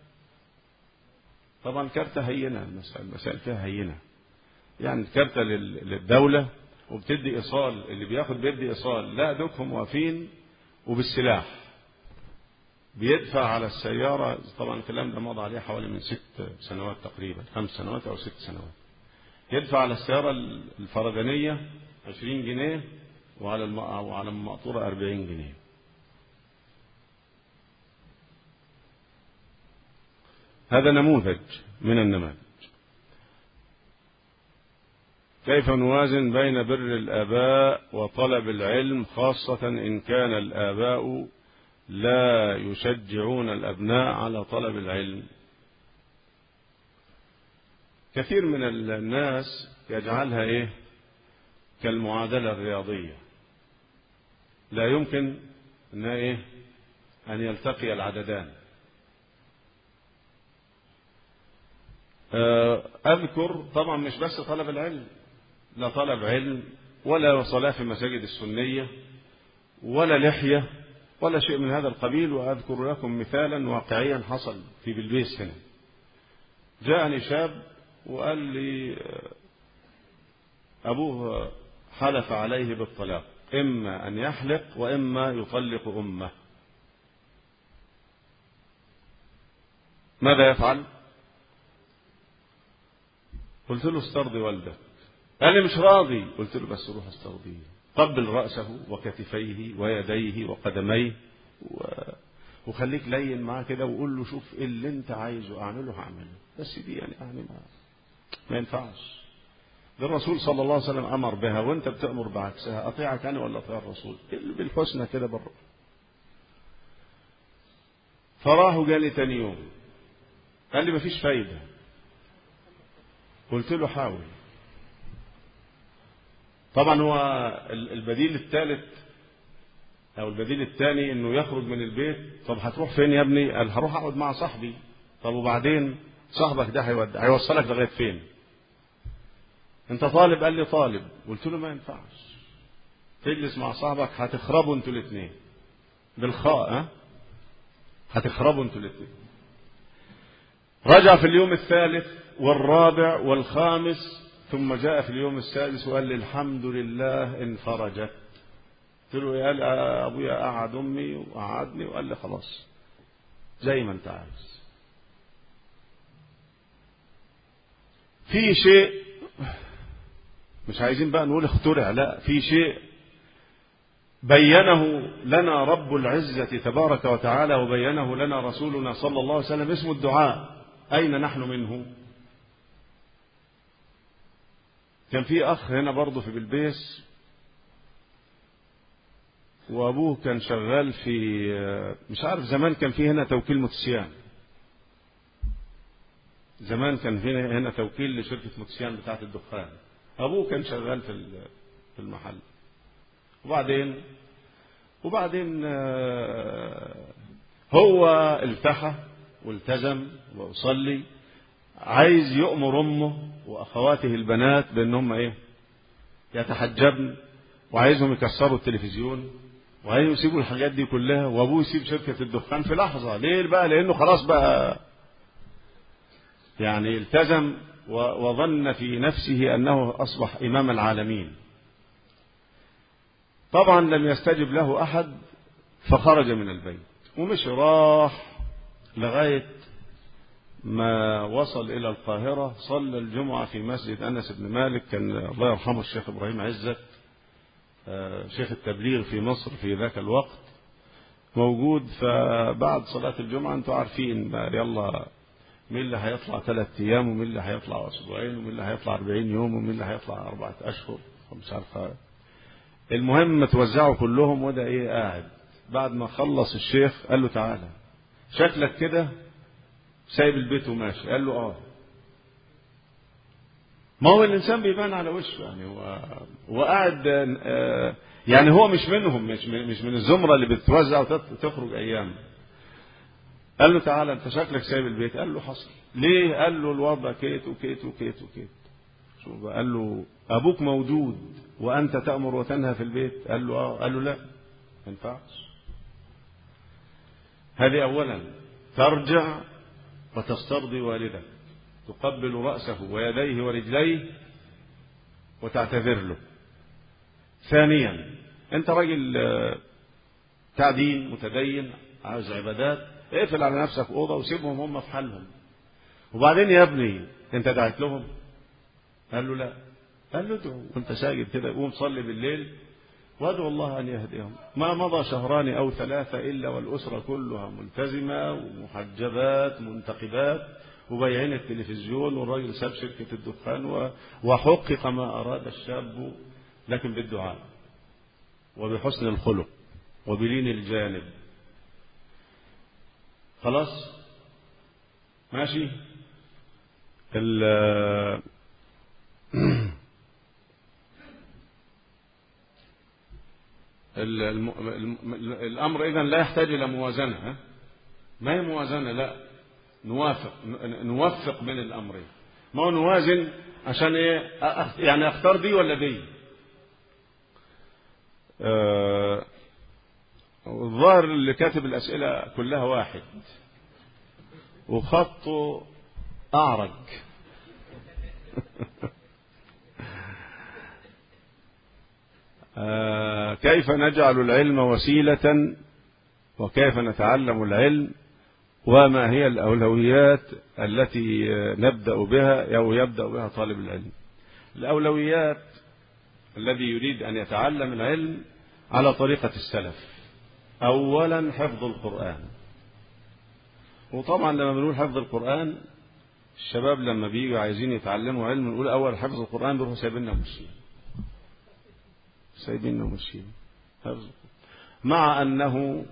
طبعا كارتة هينة، المسائل فيها هينة، يعني الكارتة للدولة وبتدي إيصال، اللي بياخد بيدي إيصال، لا دوكهم واقفين وبالسلاح بيدفع على السيارة. طبعا الكلام ده مضى عليه حوالي من ست سنوات تقريبا، خمس سنوات أو ست سنوات. يدفع على السيارة الفردانية عشرين جنيه وعلى وعلى المقطورة أربعين جنيه. هذا نموذج من النماذج. كيف نوازن بين بر الآباء وطلب العلم، خاصة إن كان الآباء لا يشجعون الأبناء على طلب العلم؟ كثير من الناس يجعلها إيه كالمعادلة الرياضية، لا يمكن أن إيه أن يلتقي العددان. أذكر طبعا مش بس طلب العلم، لا طلب علم ولا صلاة في مساجد السنية ولا لحية ولا شيء من هذا القبيل. وأذكر لكم مثالا واقعيا حصل في بلبيس هنا. جاءني شاب وقال لي أبوه حلف عليه بالطلاق، إما أن يحلق وإما يطلق أمه، ماذا يفعل؟ قلت له استرضي والدك. قال لي مش راضي. قلت له بس روح استرضيه، قبل رأسه وكتفيه ويديه وقدميه و... وخليك لين معاه كده وقول له شوف ايه اللي انت عايزه اعمله هعمله، بس دي يعني يعني ما, ما ينفعش. ده الرسول صلى الله عليه وسلم امر بها وانت بتأمر بعكسها، اطيعك انا ولا اطيع الرسول؟ بالحسنى كده بره. فراه جالي تاني يوم قال لي مفيش فايدة. قلت له حاول. طبعا هو البديل الثالث او البديل الثاني انه يخرج من البيت. طب هتروح فين يا ابني؟ قال هروح اقعد مع صاحبي. طب وبعدين صاحبك ده هيوصلك لغايه فين؟ انت طالب؟ قال لي طالب. قلت له ما ينفعش تجلس مع صاحبك، هتخربوا انتوا الاثنين بالخاء، ها هتخربوا انتوا الاثنين. رجع في اليوم الثالث والرابع والخامس، ثم جاء في اليوم السادس وقال لي الحمد لله انفرجت. قلت له قال ابويا قعد امي وقعدني وقال لي خلاص زي ما انت عايز. في شيء مش عايزين بقى نقول اخترع، لا، في شيء بينه لنا رب العزة تبارك وتعالى وبينه لنا رسولنا صلى الله عليه وسلم، اسمه الدعاء. أين نحن منه؟ كان في أخ هنا برضه في بلبيس، وأبوه كان شغال في مش عارف زمان كان في هنا توكيل موتوسيان، زمان كان هنا هنا توكيل لشركة موتسيان بتاعة الدخان، أبوه كان شغال في في المحل. وبعدين وبعدين هو التحى والتزم وأصلي، عايز يؤمر أمه وأخواته البنات بأنهم إيه يتحجبن، وعايزهم يكسروا التلفزيون، وعايزهم يسيبوا الحاجات دي كلها، وأبوه يسيب شركة الدخان في لحظة. ليه بقى؟ لأنه خلاص بقى يعني التزم وظن في نفسه أنه أصبح إمام العالمين. طبعا لم يستجب له أحد، فخرج من البيت ومشي راح لغاية ما وصل إلى القاهرة. صلى الجمعة في مسجد أنس بن مالك، كان الله يرحمه الشيخ إبراهيم عزت شيخ التبليغ في مصر في ذاك الوقت موجود. فبعد صلاة الجمعة أنتوا عارفين يلا مين اللي هيطلع ثلاث أيام، ومين اللي هيطلع أسبوعين، ومين اللي هيطلع أربعين يوم، ومين اللي هيطلع أربعة أشهر، مش عارف. المهم توزعوا كلهم، وده إيه قاعد. بعد ما خلص الشيخ قال له تعالى، شكلك كده سايب البيت وماشي. قال له اه. ما هو الإنسان بيبان على وشه يعني، هو وقاعد يعني هو مش منهم، مش مش من الزمرة اللي بتوزع وتخرج أيام. قال له تعالى أنت شكلك سايب البيت. قال له حصل. ليه؟ قال له الوضع كيت وكيت وكيت وكيت. شو قال له أبوك موجود وأنت تأمر وتنهى في البيت. قال له اه. قال له لا ما ينفعش. هذه أولا، ترجع وتسترضي والدك، تقبل رأسه ويديه ورجليه وتعتذر له. ثانيا، أنت راجل تعدين متدين عاوز عبادات، اقفل على نفسك أوضة وسيبهم هم في حالهم. وبعدين يا ابني أنت دعيت لهم؟ قال له لا. قال له ادعو وأنت ساجد كده، قوم صلي بالليل وادعو الله أن يهديهم. ما مضى شهران أو ثلاثة إلا والأسرة كلها ملتزمة ومحجبات منتقبات وبيعين التلفزيون، والراجل ساب شركة الدخان، وحقق ما أراد الشاب، لكن بالدعاء وبحسن الخلق وبلين الجانب. خلاص ماشي. الأمر إذن لا يحتاج إلى موازنة. ما هي موازنة؟ لا، نوافق نوفق بين الأمرين. ما هو نوازن عشان إيه؟ يعني أختار دي ولا دي. آه الظاهر اللي كاتب الأسئلة كلها واحد وخطه أعرج. آه كيف نجعل العلم وسيلة، وكيف نتعلم العلم، وما هي الأولويات التي نبدأ بها أو يبدأ بها طالب العلم؟ الأولويات الذي يريد أن يتعلم العلم على طريقة السلف. أولا حفظ القرآن. وطبعا لما بنقول حفظ القرآن، الشباب لما بيجوا عايزين يتعلموا علم نقول أول حفظ القرآن، بيروحوا سايبيننا وماشيين سايبيننا وماشيين حفظ. مع أنه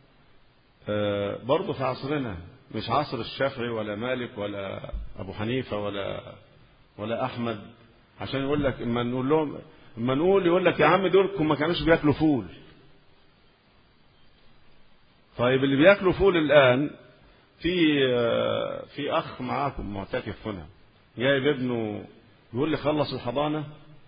برضه في عصرنا، مش عصر الشافعي ولا مالك ولا أبو حنيفة ولا ولا أحمد، عشان يقول لك اما نقول لهم اما نقول يقول لك يا عم دول ما كانوش بياكلوا فول. طيب اللي بياكلوا فول الآن، في في أخ معاكم معتكف هنا جايب ابنه يقول لي خلص الحضانة،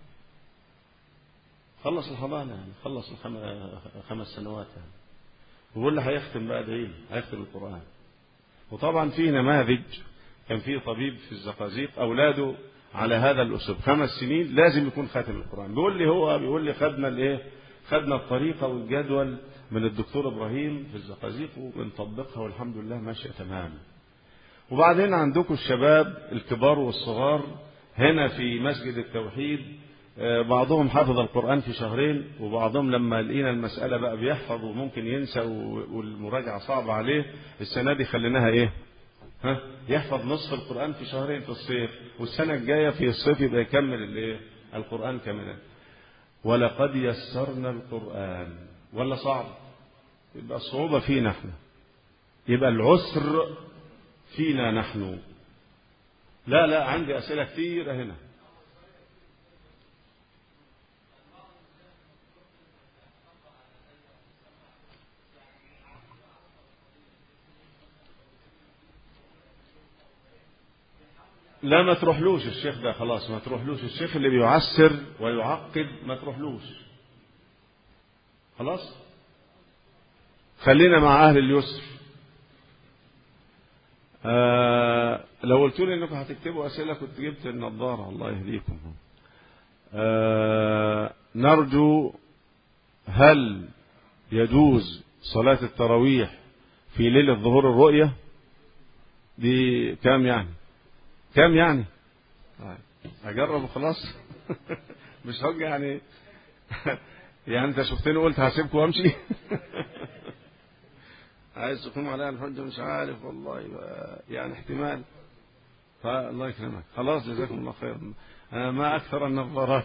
خلص الحضانة يعني خلص خمس سنوات يعني، ويقول لي هيختم بقى ده ايه؟ هيختم القرآن. وطبعا في نماذج، كان في طبيب في الزقازيق أولاده على هذا الأسلوب، خمس سنين لازم يكون خاتم القرآن. بيقول لي هو بيقول لي خدنا الايه؟ خدنا الطريقة والجدول من الدكتور إبراهيم في الزقازيق وبنطبقها والحمد لله ماشية تمام. وبعدين عندكم الشباب الكبار والصغار هنا في مسجد التوحيد، بعضهم حفظ القرآن في شهرين، وبعضهم لما لقينا المسألة بقى بيحفظ وممكن ينسى والمراجعة صعبة عليه، السنة دي خليناها ايه؟ ها؟ يحفظ نصف القرآن في شهرين في الصيف، والسنة الجاية في الصيف يبقى يكمل الايه؟ القرآن كاملا. ولقد يسرنا القرآن. ولا صعب؟ يبقى الصعوبة فينا احنا، يبقى العسر فينا نحن. لا لا عندي أسئلة كثيرة هنا. لا ما تروحلوش الشيخ ده خلاص، ما تروحلوش الشيخ اللي بيعسر ويعقد، ما تروحلوش خلاص. خلينا مع أهل اليسر. آه لو قلت لي انكم هتكتبوا أسئلة كنت جبت النظارة، الله يهديكم. آه نرجو، هل يجوز صلاة التراويح في ليلة ظهور الرؤية؟ دي كام يعني؟ كام يعني؟ أجرب وخلاص. مش حجة يعني. يعني أنت شفتني قلت هسيبكم وأمشي. عايز تقوم عليها الحجة مش عارف والله يعني احتمال. الله يكرمك خلاص جزاكم الله خير. ما أكثر النظارات.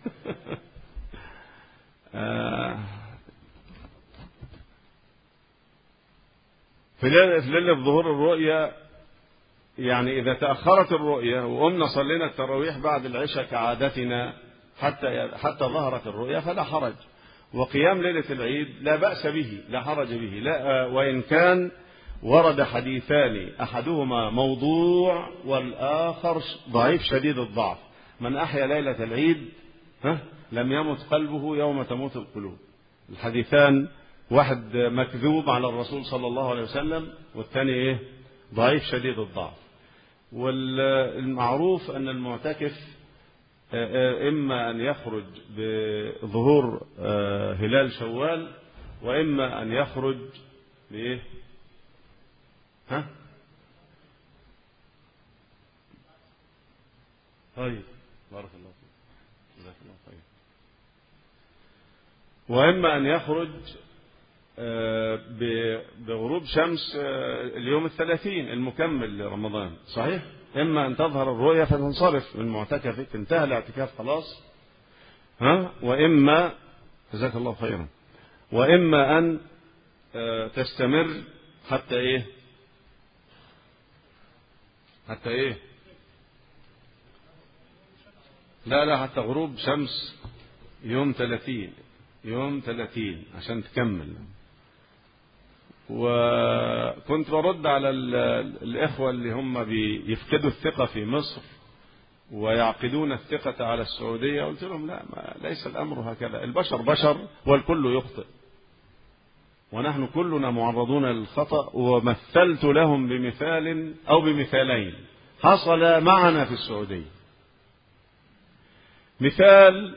في ليلة ظهور الرؤية يعني إذا تأخرت الرؤية وقمنا صلينا التراويح بعد العشاء كعادتنا حتى حتى ظهرت الرؤية فلا حرج. وقيام ليلة العيد لا بأس به، لا حرج به، لا وإن كان ورد حديثان أحدهما موضوع والآخر ضعيف شديد الضعف. من أحيا ليلة العيد ها لم يمت قلبه يوم تموت القلوب. الحديثان واحد مكذوب على الرسول صلى الله عليه وسلم والثاني إيه؟ ضعيف شديد الضعف. والمعروف أن المعتكف إما أن يخرج بظهور هلال شوال وإما أن يخرج بإيه؟ ها؟ طيب بارك الله فيك جزاك الله خير. وإما أن يخرج بغروب شمس اليوم الثلاثين المكمل لرمضان صحيح. إما أن تظهر الرؤية فتنصرف من معتكفك انتهى الاعتكاف خلاص ها. وإما جزاك الله خيرا وإما أن تستمر حتى إيه حتى إيه لا لا حتى غروب شمس يوم ثلاثين يوم ثلاثين عشان تكمل. وكنت برد على الإخوة اللي هم بيفقدوا الثقة في مصر ويعقدون الثقة على السعودية. قلت لهم لا ما ليس الأمر هكذا. البشر بشر والكل يخطئ ونحن كلنا معرضون للخطأ. ومثلت لهم بمثال أو بمثالين حصل معنا في السعودية. مثال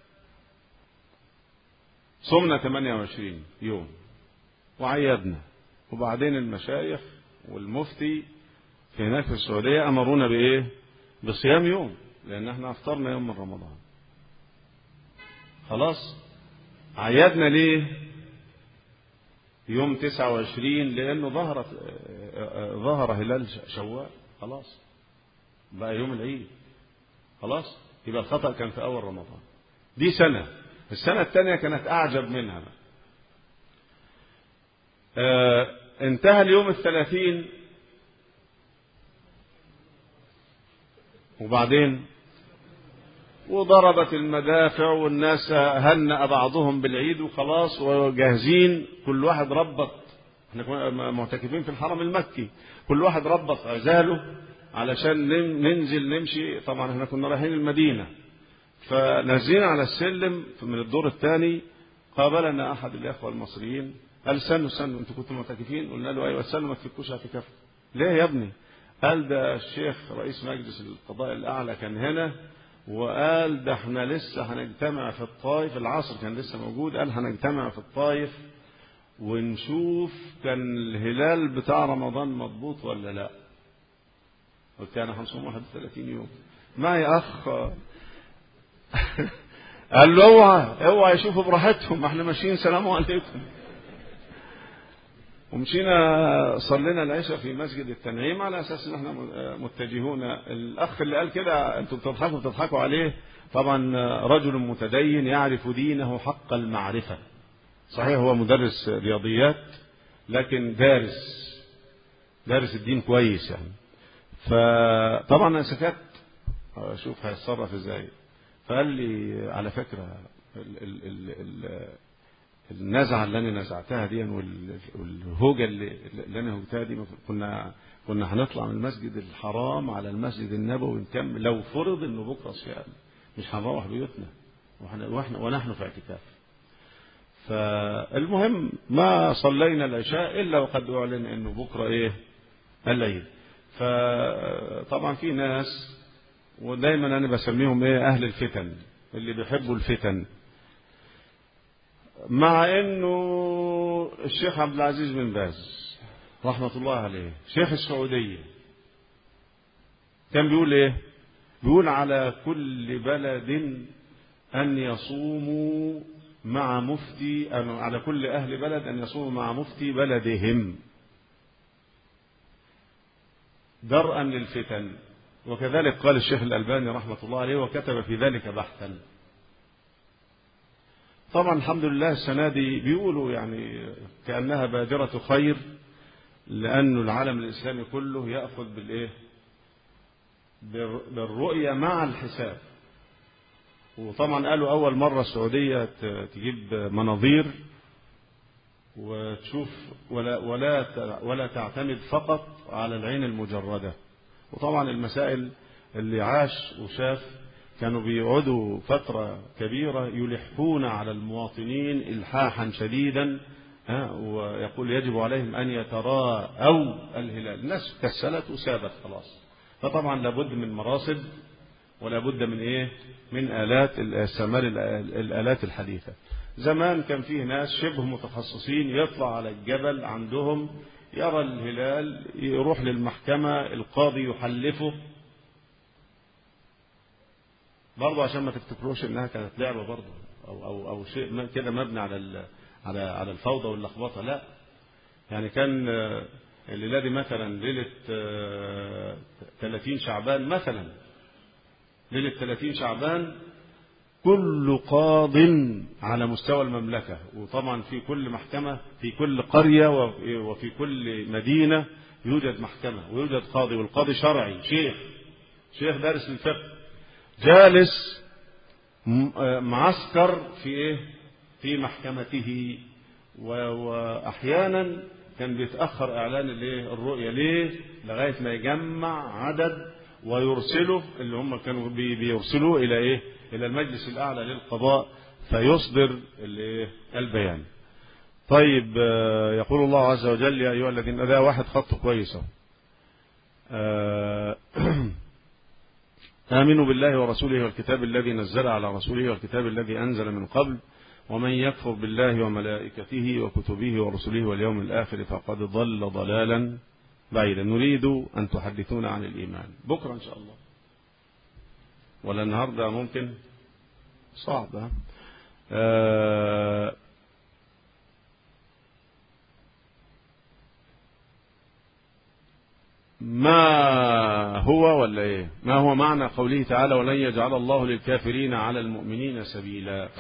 صمنا ثمانية وعشرين يوم وعيدنا وبعدين المشايخ والمفتي في هناك في السعودية أمرونا بإيه؟ بصيام يوم لأن احنا أفطرنا يوم من رمضان خلاص. عيدنا ليه يوم تسعة وعشرين؟ لأنه ظهرت ظهر هلال شوال خلاص بقى يوم العيد خلاص. يبقى الخطأ كان في أول رمضان. دي سنة. السنة الثانية كانت أعجب منها. آه انتهى اليوم الثلاثين وبعدين وضربت المدافع والناس هنأ بعضهم بالعيد وخلاص وجاهزين. كل واحد ربط، احنا كنا معتكفين في الحرم المكي، كل واحد ربط عزاله علشان ننزل نمشي. طبعا احنا كنا رايحين المدينة فنزلنا على السلم من الدور الثاني قابلنا أحد الأخوة المصريين قال سنوا سنوا انتوا كنتوا معتكفين؟ قلنا له ايوه. سنوا ما تفكوش اعتكاف. ليه يا ابني؟ قال ده الشيخ رئيس مجلس القضاء الأعلى كان هنا وقال ده احنا لسه هنجتمع في الطائف. العصر كان لسه موجود. قال هنجتمع في الطائف ونشوف كان الهلال بتاع رمضان مضبوط ولا لا. قلت انا هنصوم واحد وثلاثين يوم معي اخ. قال له اوعى اوعى يشوفوا براحتهم احنا ماشيين سلام عليكم. ومشينا صلينا العشاء في مسجد التنعيم على اساس ان احنا متجهون. الاخ اللي قال كده انتوا بتضحكوا بتضحكوا عليه طبعا رجل متدين يعرف دينه حق المعرفة صحيح. هو مدرس رياضيات لكن دارس دارس الدين كويس يعني. فطبعا انا سكت اشوف هيتصرف ازاي. فقال لي على فكره ال ال ال ال النزعه اللي انا نزعتها دي والهوجه اللي, اللي انا هوجتها دي، كنا كنا هنطلع من المسجد الحرام على المسجد النبوي ونكمل لو فرض انه بكره صيام، مش هنروح بيوتنا واحنا ونحن في اعتكاف. فالمهم ما صلينا العشاء الا وقد اعلن انه بكره ايه الليل. فطبعا في ناس ودايما انا بسميهم ايه اهل الفتن، اللي بيحبوا الفتن، مع انه الشيخ عبد العزيز بن باز رحمه الله عليه شيخ السعوديه كان بيقول ايه؟ بيقول على كل بلد ان يصوموا مع مفتي، على كل اهل بلد ان يصوموا مع مفتي بلدهم درءا للفتن. وكذلك قال الشيخ الألباني رحمة الله عليه وكتب في ذلك بحثا. طبعا الحمد لله السنة دي بيقولوا يعني كأنها بادرة خير، لأن العالم الإسلامي كله يأخذ بالإيه؟ بالرؤية مع الحساب. وطبعا قالوا أول مرة السعودية تجيب مناظير وتشوف ولا ولا ولا تعتمد فقط على العين المجردة. وطبعا المسائل اللي عاش وشاف كانوا بيقعدوا فترة كبيرة يلحون على المواطنين إلحاحا شديدا، ويقول يجب عليهم أن يتراءوا الهلال. الناس كسلت وسابت خلاص. فطبعا لابد من مراصد ولا بد من ايه؟ من آلات استعمال الآلات الحديثة. زمان كان فيه ناس شبه متخصصين يطلع على الجبل عندهم يرى الهلال، يروح للمحكمة القاضي يحلفه، برضه عشان ما تفتكروش انها كانت لعبة برضه او او او شيء كده مبني على على على الفوضى واللخبطة. لا، يعني كان الليلة دي مثلا ليلة ثلاثين شعبان مثلا، ليلة ثلاثين شعبان كل قاض على مستوى المملكة، وطبعا في كل محكمة في كل قرية وفي كل مدينة يوجد محكمة ويوجد قاضي، والقاضي شرعي شيخ شيخ دارس الفقه جالس معسكر في ايه؟ في محكمته. واحيانا كان بيتأخر اعلان الايه؟ الرؤية. ليه؟ لغاية ما يجمع عدد ويرسله، اللي هم كانوا بيرسلوه الى ايه؟ الى المجلس الاعلى للقضاء فيصدر الايه؟ البيان. طيب يقول الله عز وجل يا ايها الذين، ده واحد خط كويس آمنوا بالله ورسوله والكتاب الذي نزل على رسوله والكتاب الذي أنزل من قبل ومن يكفر بالله وملائكته وكتبه ورسله واليوم الآخر فقد ضل ضلالا بعيدا. نريد أن تحدثونا عن الإيمان بكرة إن شاء الله، ولا النهاردة ممكن صعب. آه ما هو ولا ايه؟ ما هو معنى قوله تعالى ولن يجعل الله للكافرين على المؤمنين سبيلا؟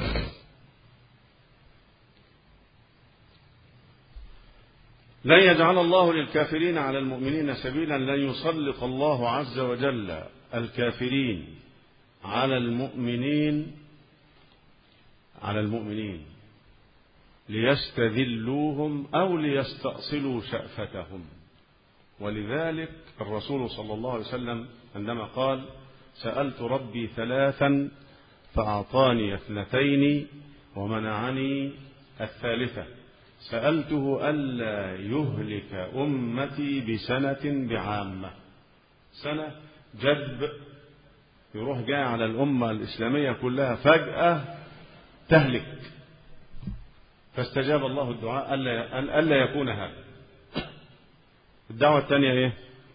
لن يجعل الله للكافرين على المؤمنين سبيلا، لن يسلط الله عز وجل الكافرين على المؤمنين على المؤمنين ليستذلوهم أو ليستأصلوا شأفتهم. ولذلك الرسول صلى الله عليه وسلم عندما قال سألت ربي ثلاثا فأعطاني اثنتين ومنعني الثالثة، سألته ألا يهلك أمتي بسنة بعامة، سنة جدب يروح جاي على الأمة الإسلامية كلها فجأة تهلك، فاستجاب الله الدعاء ألا ألا يكون هذا. الدعوة الثانية ايه؟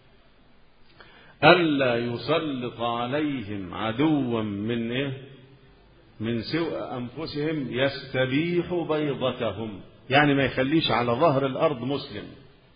ألا يسلط عليهم عدوا من ايه؟ من سوء أنفسهم يستبيح بيضتهم، يعني ما يخليش على ظهر الأرض مسلم.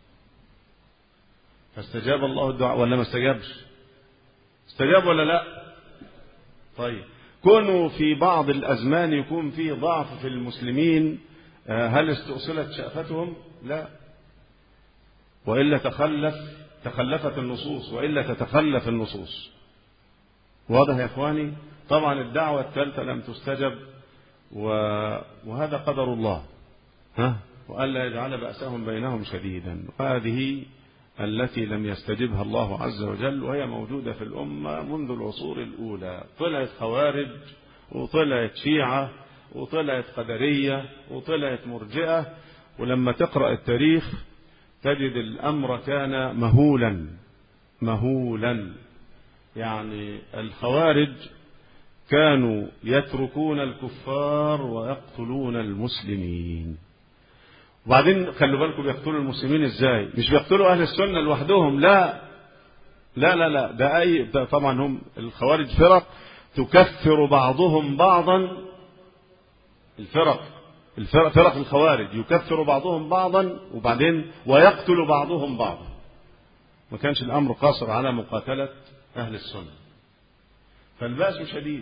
فاستجاب الله الدعاء ولا ما استجابش؟ استجاب ولا لا؟ طيب كونوا في بعض الأزمان يكون فيه ضعف في المسلمين، هل استؤصلت شأفتهم؟ لا، وإلا تخلف تخلفت النصوص، وإلا تتخلف النصوص. واضح يا إخواني؟ طبعا الدعوة الثالثة لم تستجب، وهذا قدر الله، ها؟ وألا يجعل بأسهم بينهم شديدا. وهذه التي لم يستجبها الله عز وجل، وهي موجودة في الأمة منذ العصور الأولى. طلعت خوارج، وطلعت شيعة، وطلعت قدرية، وطلعت مرجئة. ولما تقرأ التاريخ تجد الأمر كان مهولا مهولا. يعني الخوارج كانوا يتركون الكفار ويقتلون المسلمين. وبعدين خلوا بالكم بيقتلوا المسلمين ازاي؟ مش بيقتلوا اهل السنه لوحدهم، لا لا لا لا ده اي ده طبعا هم الخوارج فرق تكفر بعضهم بعضا. الفرق الفرق فرق الخوارج يكفر بعضهم بعضا، وبعدين ويقتل بعضهم بعضا. ما كانش الامر قاصر على مقاتله اهل السنه، فالبأس شديد.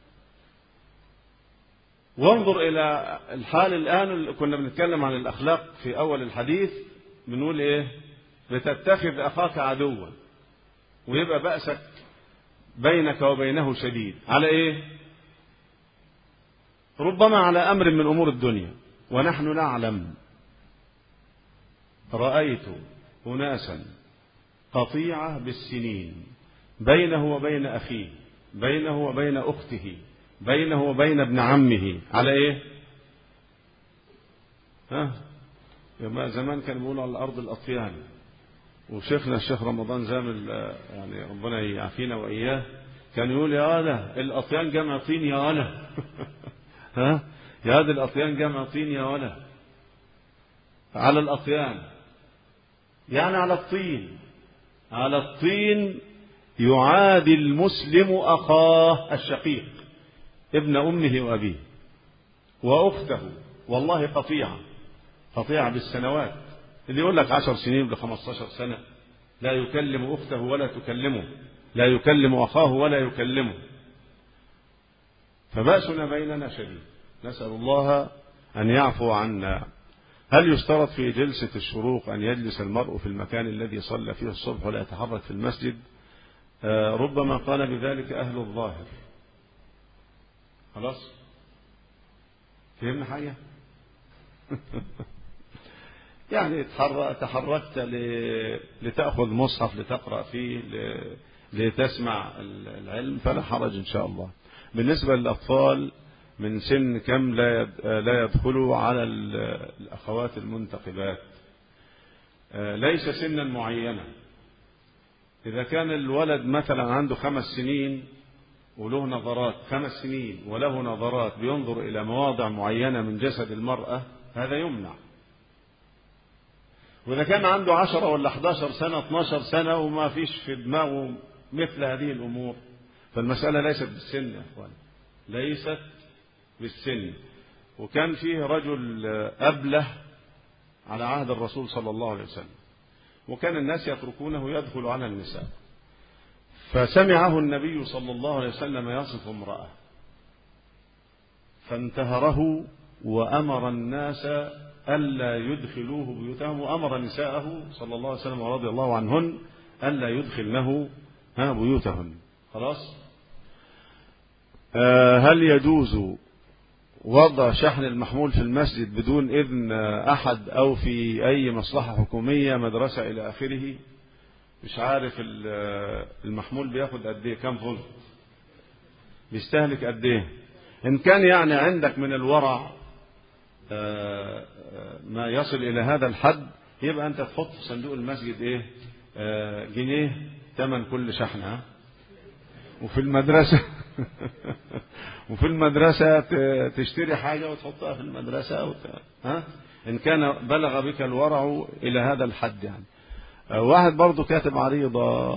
وانظر إلى الحال الآن. كنا بنتكلم عن الأخلاق في أول الحديث، بنقول إيه؟ بتتخذ أخاك عدوا، ويبقى بأسك بينك وبينه شديد. على إيه؟ ربما على أمر من أمور الدنيا، ونحن نعلم. رأيت أناسا قطيعة بالسنين بينه وبين أخيه، بينه وبين أخته، بينه وبين ابن عمه. على ايه؟ ها؟ يا زمان كانوا بيقولوا على الارض الاطيان. وشيخنا الشيخ رمضان زامل يعني ربنا يعافينا واياه كان يقول يا ولا الاطيان جمع طين يا ولا ها؟ يا هذا الاطيان جمع طين يا ولا. على الاطيان يعني على الطين، على الطين يعادي المسلم اخاه الشقيق ابن أمه وأبيه وأخته. والله قطيعة قطيعة بالسنوات. اللي يقول لك عشر سنين ولا خمستاشر سنة لا يكلم أخته ولا تكلمه، لا يكلم أخاه ولا يكلمه. فبأسنا بيننا شديد، نسأل الله أن يعفو عنا. هل يشترط في جلسة الشروق أن يجلس المرء في المكان الذي صلى فيه الصبح ولا يتحرك في المسجد؟ آه ربما قال بذلك أهل الظاهر. خلاص فهمنا حاجة؟ يعني تحركت لتأخذ مصحف لتقرأ فيه لتسمع العلم فلا حرج إن شاء الله. بالنسبة للأطفال من سن كم لا يدخلوا على الأخوات المنتقبات؟ ليس سنا معينا. إذا كان الولد مثلا عنده خمس سنين وله نظرات، خمس سنين وله نظرات بينظر إلى مواضع معينة من جسد المرأة، هذا يمنع. وإذا كان عنده عشرة ولا حداشر سنة اثناشر سنة وما فيش في دماغه مثل هذه الأمور، فالمسألة ليست بالسن يا أخوان، ليست بالسن. وكان فيه رجل أبله على عهد الرسول صلى الله عليه وسلم، وكان الناس يتركونه يدخل على النساء، فسمعه النبي صلى الله عليه وسلم يصف امرأة فانتهره وأمر الناس ألا يدخلوه بيوتهم، وأمر نساءه صلى الله عليه وسلم ورضي الله عنهن ألا يدخلنه بيوتهن. خلاص. آه هل يجوز وضع شحن المحمول في المسجد بدون إذن أحد أو في أي مصلحة حكومية مدرسة إلى آخره؟ مش عارف المحمول بياخد قد ايه، كام فولت، بيستهلك قد ايه. ان كان يعني عندك من الورع ما يصل الى هذا الحد، يبقى انت تحط في صندوق المسجد ايه، جنيه ثمن كل شحنه. وفي المدرسه وفي المدرسه تشتري حاجه وتحطها في المدرسه وت... ها ان كان بلغ بك الورع الى هذا الحد. يعني واحد برضو كاتب عريضة،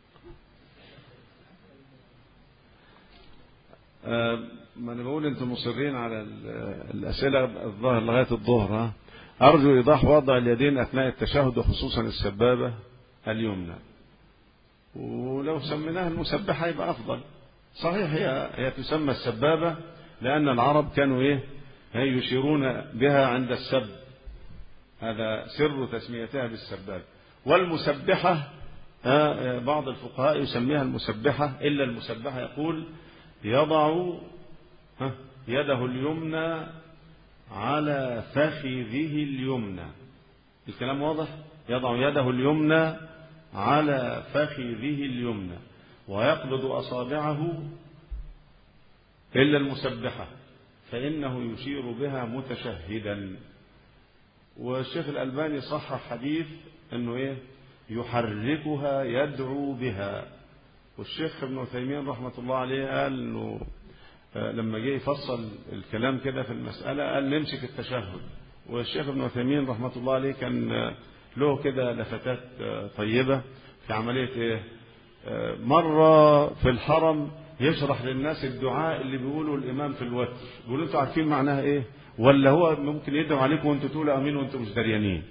ما أنا بقول أنتم مصرين على الأسئلة الظاهر لغاية الظهر. ها أرجو إيضاح وضع اليدين أثناء التشهد وخصوصا السبابة اليمنى، ولو سميناها المسبحة يبقى أفضل. صحيح هي هي تسمى السبابة لأن العرب كانوا إيه يشيرون بها عند السب، هذا سر تسميتها بالسبابة. والمسبحة بعض الفقهاء يسميها المسبحة، إلا المسبحة يقول يضع يده اليمنى على فخذه اليمنى. الكلام واضح؟ يضع يده اليمنى على فخذه اليمنى ويقبض أصابعه إلا المسبحة فإنه يشير بها متشهدا. والشيخ الألباني صحح حديث أنه إيه يحركها يدعو بها. والشيخ ابن عثيمين رحمة الله عليه قال أنه لما جه يفصل الكلام كده في المسألة قال نمسك التشهد. والشيخ ابن عثيمين رحمة الله عليه كان له كده لفتات طيبة في عملية إيه؟ مرة في الحرم يشرح للناس الدعاء اللي بيقولوا الإمام في الوتر، بيقولوا أنتوا عارفين معناها إيه ولا هو ممكن يدعو عليكم وأنتوا تقولوا أمين وأنتوا مش دريانين.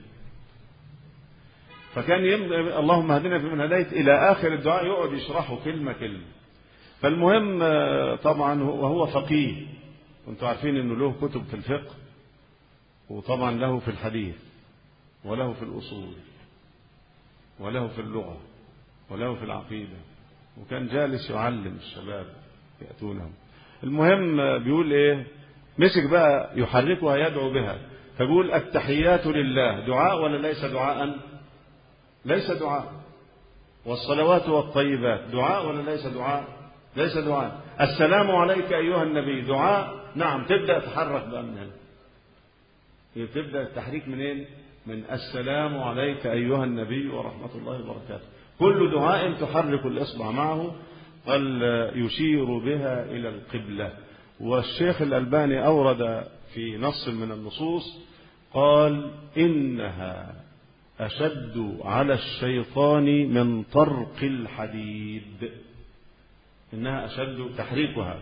فكان يمضي اللهم اهدنا فيمن هديت إلى آخر الدعاء يقعد يشرحه كلمة كلمة. فالمهم طبعا وهو فقيه، وأنتوا عارفين أنه له كتب في الفقه وطبعا له في الحديث وله في الأصول وله في اللغة وله في العقيدة، وكان جالس يعلم الشباب يأتونه. المهم بيقول إيه مسك بقى يحركها يدعو بها، فبيقول التحيات لله دعاء ولا ليس دعاء؟ ليس دعاء. والصلوات والطيبات دعاء ولا ليس دعاء؟ ليس دعاء. السلام عليك أيها النبي دعاء؟ نعم. تبدأ تحرك بقى من هنا، تبدأ التحريك منين؟ من السلام عليك أيها النبي ورحمة الله وبركاته. كل دعاء تحرك الإصبع معه قال يشير بها إلى القبلة. والشيخ الألباني أورد في نص من النصوص قال إنها أشد على الشيطان من طرق الحديد، إنها أشد تحريكها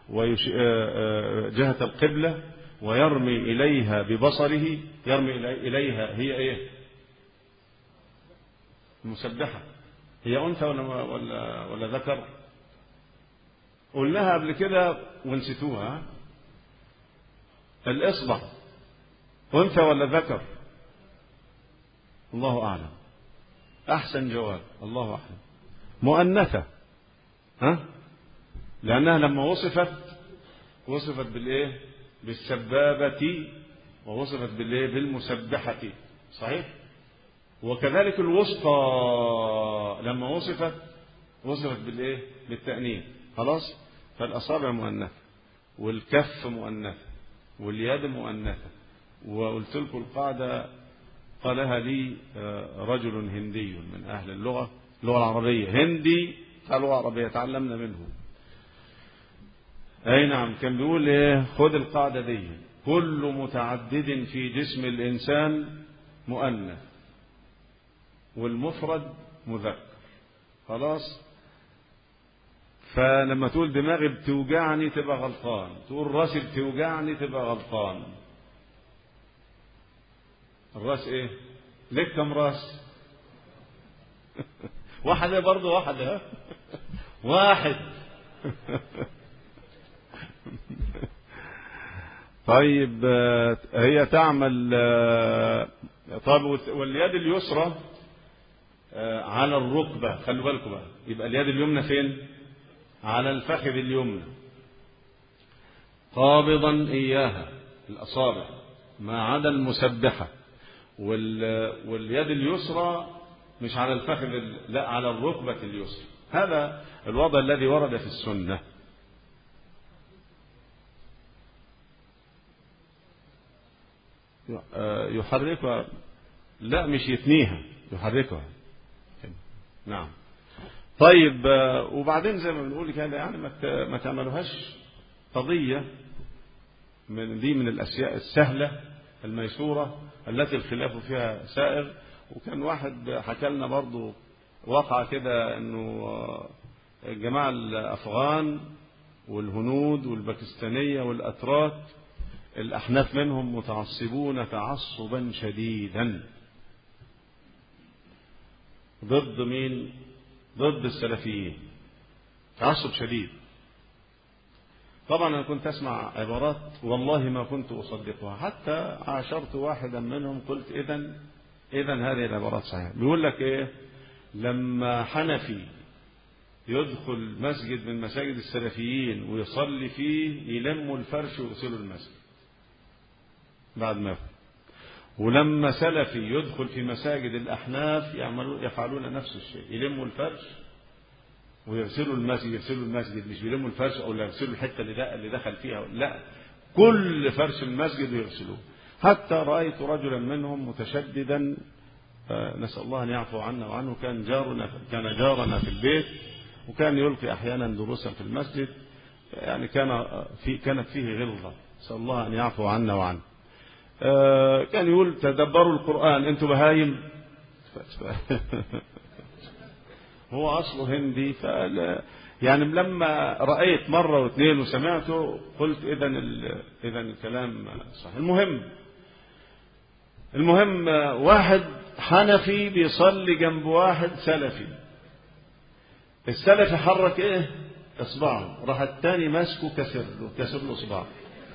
جهة القبلة ويرمي إليها ببصره. يرمي إليها هي إيه؟ المسبحة. هي أنثى ولا ولا ولا ذكر؟ قلناها قبل كده ونسيتوها. الإصبع أنثى ولا ذكر؟ الله أعلم. أحسن جواب الله أعلم. مؤنثة، ها؟ لأنها لما وصفت وصفت بالإيه؟ بالسبابة، ووصفت بالإيه؟ بالمسبحة. صحيح؟ وكذلك الوسطى لما وصفت وصفت بالإيه؟ بالتأنيث. خلاص؟ فالأصابع مؤنثة والكف مؤنثة واليد مؤنثة. وقلت لكم القاعدة قالها لي رجل هندي من أهل اللغة اللغة العربية، هندي بتاع اللغة العربية تعلمنا منه. أي نعم. كان بيقول إيه؟ خد القاعدة دي، كل متعدد في جسم الإنسان مؤنث والمفرد مذكر. خلاص؟ فلما تقول دماغي بتوجعني تبقى غلطان، تقول راسي بتوجعني تبقى غلطان. الراس ايه؟ لك كم راس؟ واحدة برضه واحدة. واحد. طيب هي تعمل. طيب واليد اليسرى على الركبة، خلوا بالكم بقى، يبقى اليد اليمنى فين؟ على الفخذ اليمنى قابضا إياها الأصابع ما عدا المسبحة. واليد اليسرى مش على الفخذ، لا على الركبة اليسرى. هذا الوضع الذي ورد في السنة. يحركها، لا مش يثنيها، يحركها. نعم. طيب وبعدين زي ما بنقول كده يعني ما تعملوهاش قضية من دي من الأشياء السهلة الميسورة التي الخلاف فيها سائغ. وكان واحد حكى لنا برضو واقع كده انه الجماعة الأفغان والهنود والباكستانية والأتراك الأحناف منهم متعصبون تعصبا شديدا ضد مين؟ ضد السلفيين، تعصب شديد. طبعا أنا كنت أسمع عبارات والله ما كنت أصدقها، حتى عاشرت واحدا منهم قلت إذن إذن هذه العبارات صحيحة. بيقول لك إيه؟ لما حنفي يدخل مسجد من مساجد السلفيين ويصلي فيه يلموا الفرش ويغسلوا المسجد بعد ما يفعل. ولما سلفي يدخل في مساجد الأحناف يفعلون نفس الشيء، يلموا الفرش ويغسلوا المسجد. يغسلوا المسجد مش يلموا الفرش أو يغسلوا الحتة اللي دخل فيها، لا، كل فرش المسجد يغسلوه. حتى رأيت رجلا منهم متشددا، نسأل الله أن يعفو عنا وعنه، كان جارنا كان جارنا في البيت، وكان يلقي أحيانا دروسا في المسجد، يعني كان في كانت فيه غلظة، نسأل الله أن يعفو عنا وعنه. كان يقول تدبروا القرآن أنتم بهايم. هو أصله هندي، فلا يعني لما رأيت مرة واثنين وسمعته قلت إذا إذا الكلام صحيح. المهم المهم واحد حنفي بيصلي جنب واحد سلفي، السلفي حرك ايه اصبعه، راح الثاني ماسكه كسر له كسر له اصبعه.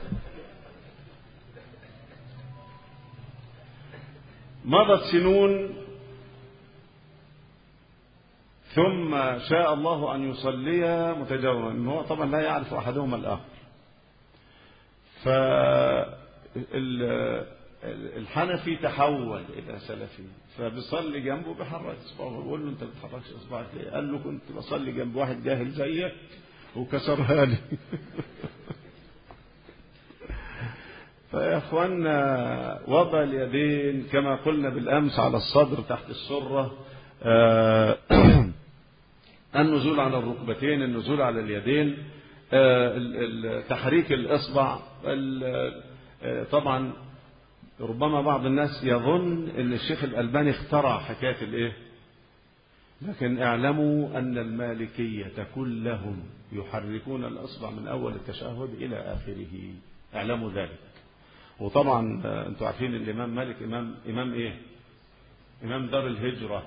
مضت سنون ثم شاء الله أن يصلي متجاورا، إن هو طبعا لا يعرف أحدهما الآخر. فالحنفي تحول إلى سلفي، فبيصلي جنبه بحرك إصبعه، بيقول له أنت ما بتحركش إصبعك ليه؟ قال له كنت بصلي جنب واحد جاهل زيك وكسرها لي. فيا اخوانا وضع اليدين كما قلنا بالامس على الصدر تحت السره، النزول على الركبتين، النزول على اليدين، تحريك الاصبع. طبعا ربما بعض الناس يظن ان الشيخ الألباني اخترع حكايه الايه، لكن اعلموا ان المالكيه كلهم يحركون الاصبع من اول التشهد الى اخره، اعلموا ذلك. وطبعا انتم عارفين الامام مالك امام امام ايه؟ امام دار الهجره،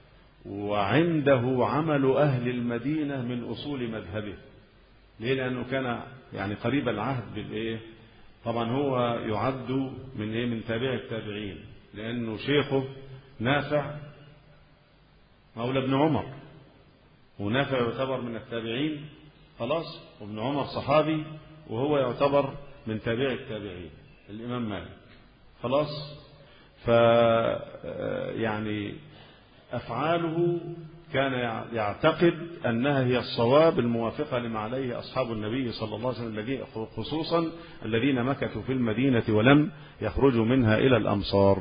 وعنده عمل اهل المدينه من اصول مذهبه. ليه؟ لانه كان يعني قريب العهد بالايه؟ طبعا هو يعد من ايه؟ من تابع التابعين، لانه شيخه نافع مولى ابن عمر، ونافع يعتبر من التابعين خلاص، وابن عمر صحابي، وهو يعتبر من تابع التابعين الإمام مالك خلاص. ف يعني أفعاله كان يعتقد أنها هي الصواب الموافقة لما عليه أصحاب النبي صلى الله عليه وسلم، خصوصا الذين مكثوا في المدينة ولم يخرجوا منها إلى الأمصار.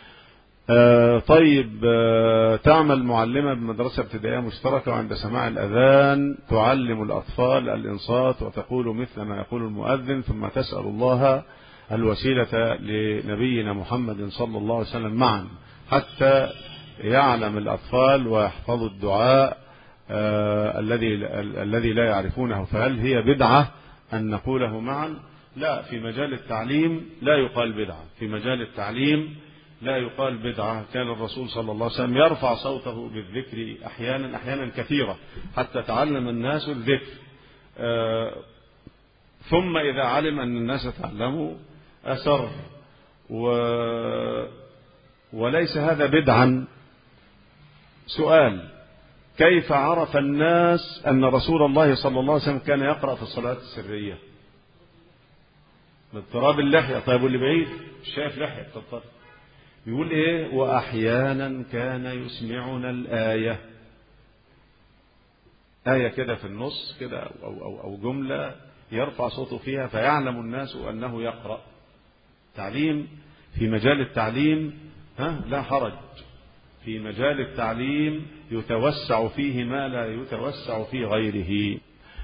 طيب، تعمل معلمة بمدرسة ابتدائية مشتركة، وعند سماع الأذان تعلم الأطفال الإنصات وتقول مثل ما يقول المؤذن، ثم تسأل الله الوسيلة لنبينا محمد صلى الله عليه وسلم معا حتى يعلم الأطفال ويحفظوا الدعاء آه الذي الذي لا يعرفونه. فهل هي بدعة أن نقوله معا؟ لا، في مجال التعليم لا يقال بدعة، في مجال التعليم لا يقال بدعة. كان الرسول صلى الله عليه وسلم يرفع صوته بالذكر أحيانا أحيانا كثيرة حتى تعلم الناس الذكر، آه ثم إذا علم أن الناس تعلموا أسر. و... وليس هذا بدعا. سؤال: كيف عرف الناس أن رسول الله صلى الله عليه وسلم كان يقرأ في الصلاة السرية؟ باضطراب اللحية. طيب واللي بعيد مش شايف لحية تضطر، يقول ايه؟ وأحيانا كان يسمعنا الآية، آية كده في النص كده أو, أو, أو جملة يرفع صوته فيها فيعلم الناس أنه يقرأ. تعليم، في مجال التعليم ها لا حرج، في مجال التعليم يتوسع فيه ما لا يتوسع في غيره.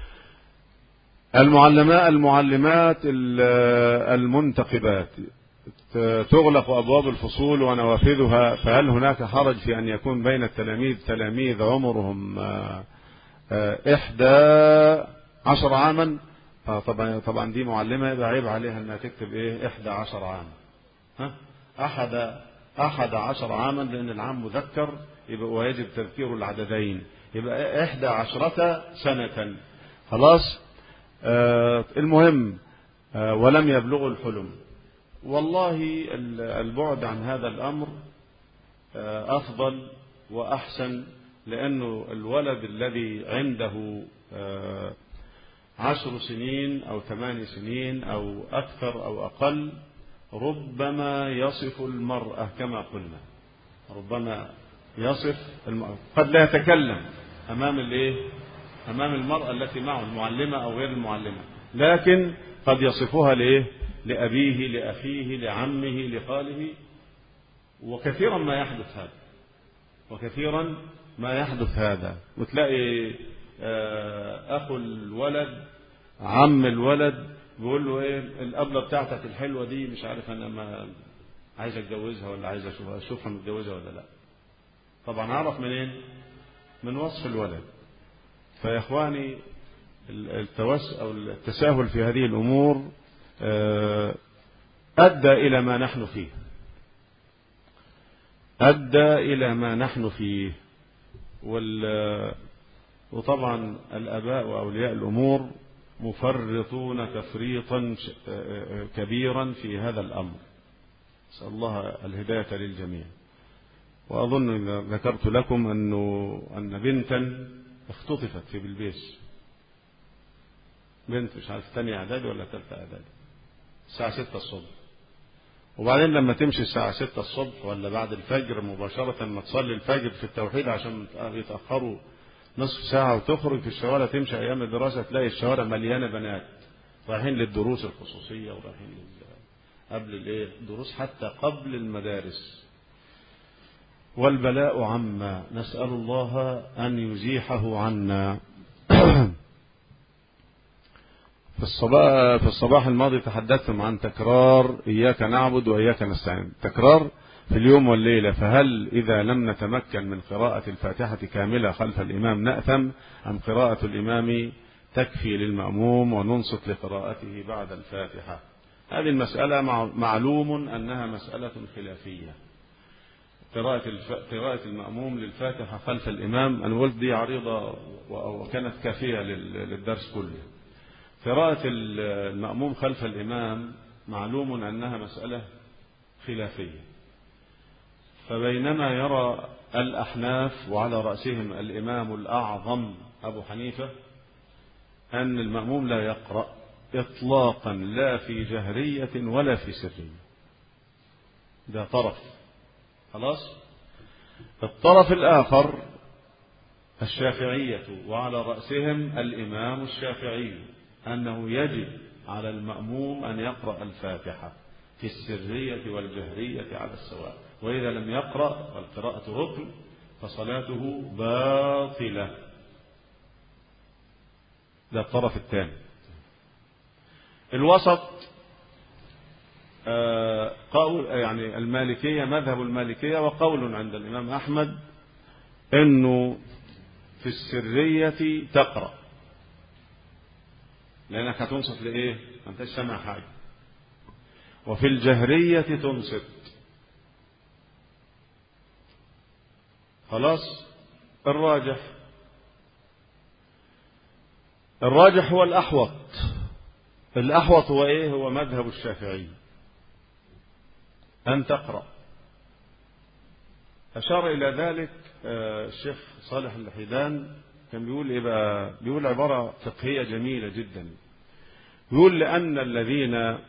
المعلمات المعلمات المنتقبات تغلق أبواب الفصول ونوافذها، فهل هناك حرج في أن يكون بين التلاميذ تلاميذ عمرهم إحدى عشر عاما؟ طبعا طبعا دي معلمة يبقى عيب عليها أنها تكتب إيه إحدى عشر عاما، ها أحد أحد عشر عاما، لأن العام مذكر يبقى ويجب تذكير العددين، يبقى إحدى عشرة سنة خلاص. آه المهم آه ولم يبلغوا الحلم. والله البعد عن هذا الأمر آه أفضل وأحسن لأنه الولد الذي عنده عشر سنين أو ثمان سنين أو أكثر أو أقل ربما يصف المرأة كما قلنا، ربما يصف المرأة، قد لا يتكلم أمام الإيه؟ أمام المرأة التي معه المعلمة أو غير المعلمة، لكن قد يصفها لإيه؟ لأبيه، لأخيه، لعمه، لخاله. وكثيرا ما يحدث هذا، وكثيرا ما يحدث هذا وتلاقي أخو الولد عم الولد بيقول له إيه الأبلة بتاعتك الحلوة دي مش عارف أنا ما عايز أتجوزها ولا عايز أشوفها أشوفها متجوزة ولا لا. طبعا أعرف منين؟ من وصف الولد. فيا إخواني التوس أو التساهل في هذه الأمور أدى إلى ما نحن فيه، أدى إلى ما نحن فيه. وطبعا الآباء وأولياء الأمور مفرطون تفريطا كبيرا في هذا الأمر. نسأل الله الهداية للجميع. وأظن ذكرت لكم أنه أن بنتا اختطفت في بلبيس، بنت مش عارف ثانية إعدادي ولا ثالثة إعدادي، الساعة ستة الصبح. وبعدين لما تمشي الساعة ستة الصبح ولا بعد الفجر مباشرة ما تصلي الفجر في التوحيد عشان يتأخروا نصف ساعة وتخرج في الشوارع تمشي أيام الدراسة تلاقي الشوارع مليانة بنات رايحين للدروس الخصوصية ورايحين قبل الايه الدروس حتى قبل المدارس. والبلاء عما نسأل الله أن يزيحه عنا. في الصباح في الصباح الماضي تحدثتم عن تكرار إياك نعبد وإياك نستعين، تكرار في اليوم والليلة. فهل إذا لم نتمكن من قراءة الفاتحة كاملة خلف الإمام نأثم أم قراءة الإمام تكفي للمأموم وننصت لقراءته بعد الفاتحة؟ هذه المسألة معلوم أنها مسألة خلافية. قراءة الف... قراءة المأموم للفاتحة خلف الإمام أنا قلت دي عريضة وكانت كافية للدرس كله. قراءة المأموم خلف الإمام معلوم أنها مسألة خلافية. فبينما يرى الأحناف وعلى رأسهم الإمام الأعظم أبو حنيفة أن المأموم لا يقرأ إطلاقا لا في جهرية ولا في سرية، ده طرف خلاص. الطرف الآخر الشافعية وعلى رأسهم الإمام الشافعي أنه يجب على المأموم أن يقرأ الفاتحة في السرية والجهرية على السواء، وإذا لم يقرأ والقراءة ركن فصلاته باطلة. ده الطرف الثاني. الوسط قول يعني المالكية، مذهب المالكية وقول عند الإمام أحمد أنه في السرية تقرأ لأنك هتنصت لإيه؟ ما أنتش سامع حاجة. وفي الجهرية تنصت. خلاص. الراجح الراجح هو الأحوط. الأحوط هو إيه؟ هو مذهب الشافعي أن تقرأ. أشار إلى ذلك الشيخ صالح الحيدان، كان بيقول إيه بقى؟ بيقول عبارة فقهية جميلة جدا. بيقول لأن الذين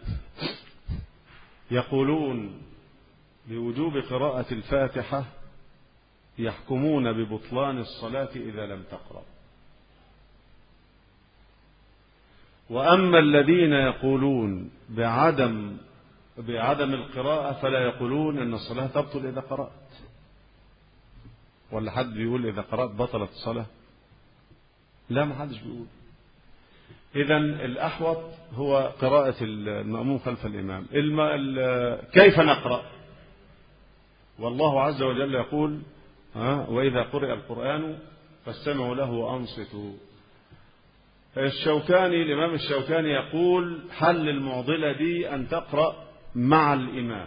يقولون بوجوب قراءة الفاتحة يحكمون ببطلان الصلاة إذا لم تقرأ، وأما الذين يقولون بعدم بعدم القراءة فلا يقولون أن الصلاة تبطل إذا قرأت. ولا حد بيقول إذا قرأت بطلت الصلاة؟ لا، ما حدش بيقول. إذن الأحوط هو قراءة المأموم خلف الإمام. كيف نقرأ؟ والله عز وجل يقول وإذا قرئ القرآن فاستمعوا له وأنصتوا. الشوكاني الإمام الشوكاني يقول حل المعضلة دي أن تقرأ مع الإمام،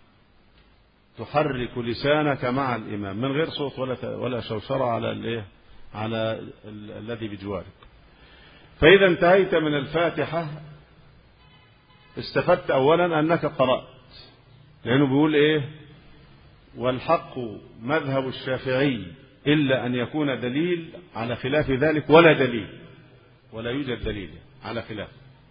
تحرك لسانك مع الإمام من غير صوت ولا ولا شوشرة على الايه على الذي بجوارك. فإذا انتهيت من الفاتحة استفدت أولا أنك قرأت، لأنه بيقول إيه؟ والحق مذهب الشافعي إلا أن يكون دليل على خلاف ذلك، ولا دليل، ولا يوجد دليل على خلاف.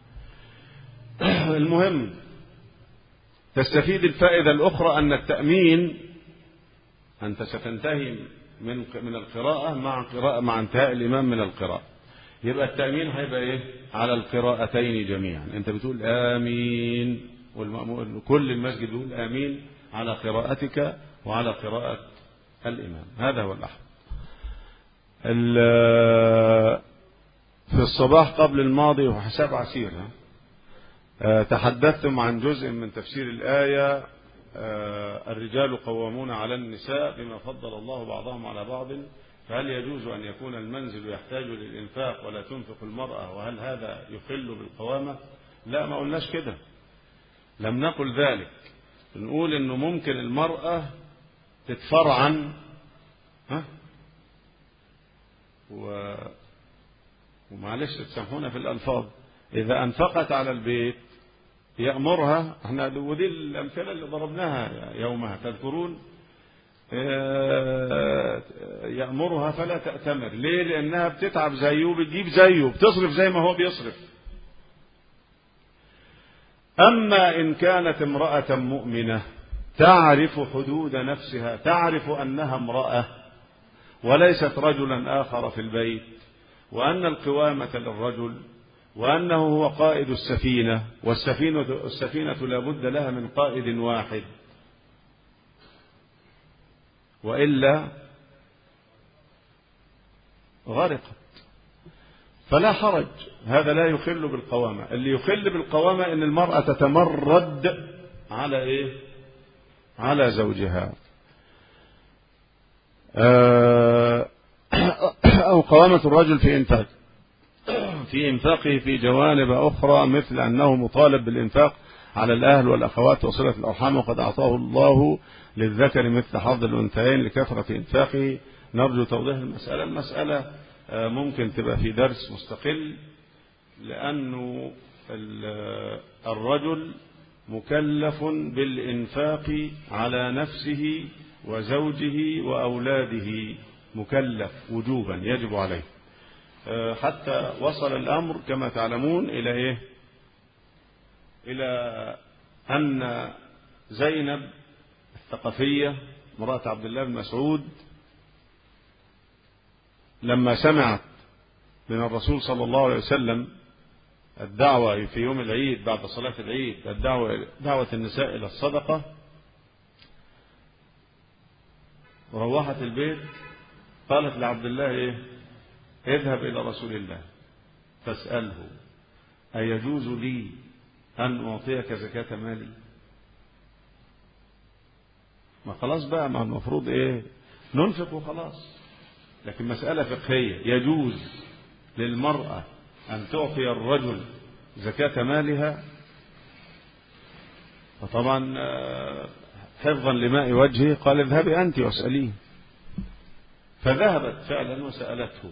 المهم تستفيد الفائدة الأخرى أن التأمين أنت ستنتهي من من القراءة مع قراءة مع انتهاء الإمام من القراءة، يبقى التأمين هيبقى إيه؟ على القراءتين جميعا. أنت بتقول آمين والمأمون كل المسجد يقول آمين على قراءتك وعلى قراءة الإمام. هذا هو الأحد. في الصباح قبل الماضي وحساب عسير تحدثتم عن جزء من تفسير الآية الرجال قوامون على النساء بما فضل الله بعضهم على بعض، فهل يجوز أن يكون المنزل يحتاج للإنفاق ولا تنفق المرأة، وهل هذا يخل بالقوامة؟ لا، ما قلناش كده، لم نقل ذلك. نقول إنه ممكن المرأة تتفرعن ها و... ومعلش تسامحونا في الألفاظ، إذا أنفقت على البيت يأمرها، احنا ودي الأمثلة اللي ضربناها يومها تذكرون، يأمرها فلا تأتمر. ليه؟ لأنها بتتعب زيه وبتجيب زيه، بتصرف زي ما هو بيصرف. أما إن كانت امرأة مؤمنة تعرف حدود نفسها، تعرف أنها امرأة وليست رجلا آخر في البيت، وأن القوامة للرجل، وأنه هو قائد السفينة، والسفينة السفينة لا بد لها من قائد واحد، وإلا غرقت، فلا حرج، هذا لا يخل بالقوامة. اللي يخل بالقوامة إن المرأة تتمرد على إيه؟ على زوجها، أو قوامة الرجل في إنفاق في إنفاقه في جوانب أخرى، مثل أنه مطالب بالإنفاق على الأهل والأخوات وصلة الأرحام، وقد أعطاه الله للذكر مثل حظ الأنثيين لكثرة إنفاقه. نرجو توضيح المسألة. المسألة ممكن تبقى في درس مستقل، لأنه الرجل مكلف بالإنفاق على نفسه وزوجه وأولاده، مكلف وجوبا يجب عليه، حتى وصل الأمر كما تعلمون إلى إيه؟ إلى أن زينب الثقفية امرأة عبد الله بن مسعود لما سمعت من الرسول صلى الله عليه وسلم الدعوة في يوم العيد بعد صلاة العيد، الدعوة دعوة النساء إلى الصدقة، وروحت البيت قالت لعبد الله إيه؟ اذهب إلى رسول الله فاسأله أيجوز لي أن أعطيك زكاة مالي؟ ما خلاص بقى، ما المفروض إيه؟ ننفق وخلاص. لكن مسألة فقهية، يجوز للمرأة أن تعطي الرجل زكاة مالها؟ فطبعا حفظا لماء وجهه قال اذهبي أنت واسأليه، فذهبت فعلا وسألته،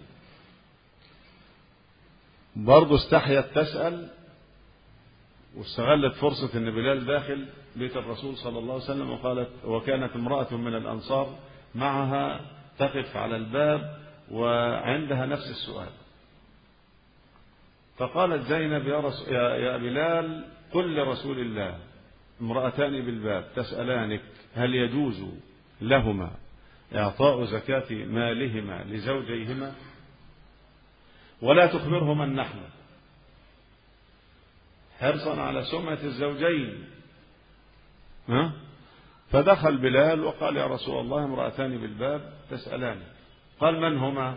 برضه استحيت تسأل، واستغلت فرصة ان بلال داخل بيت الرسول صلى الله عليه وسلم، وقالت وكانت امرأة من الأنصار معها تقف على الباب وعندها نفس السؤال، فقالت زينب يا, رسول يا, يا بلال قل لرسول الله امرأتان بالباب تسألانك هل يجوز لهما إعطاء زكاة مالهما لزوجيهما، ولا تخبرهما النحن، حرصا على سمعة الزوجين. ها؟ فدخل بلال وقال يا رسول الله امرأتان بالباب تسألاني. قال من هما؟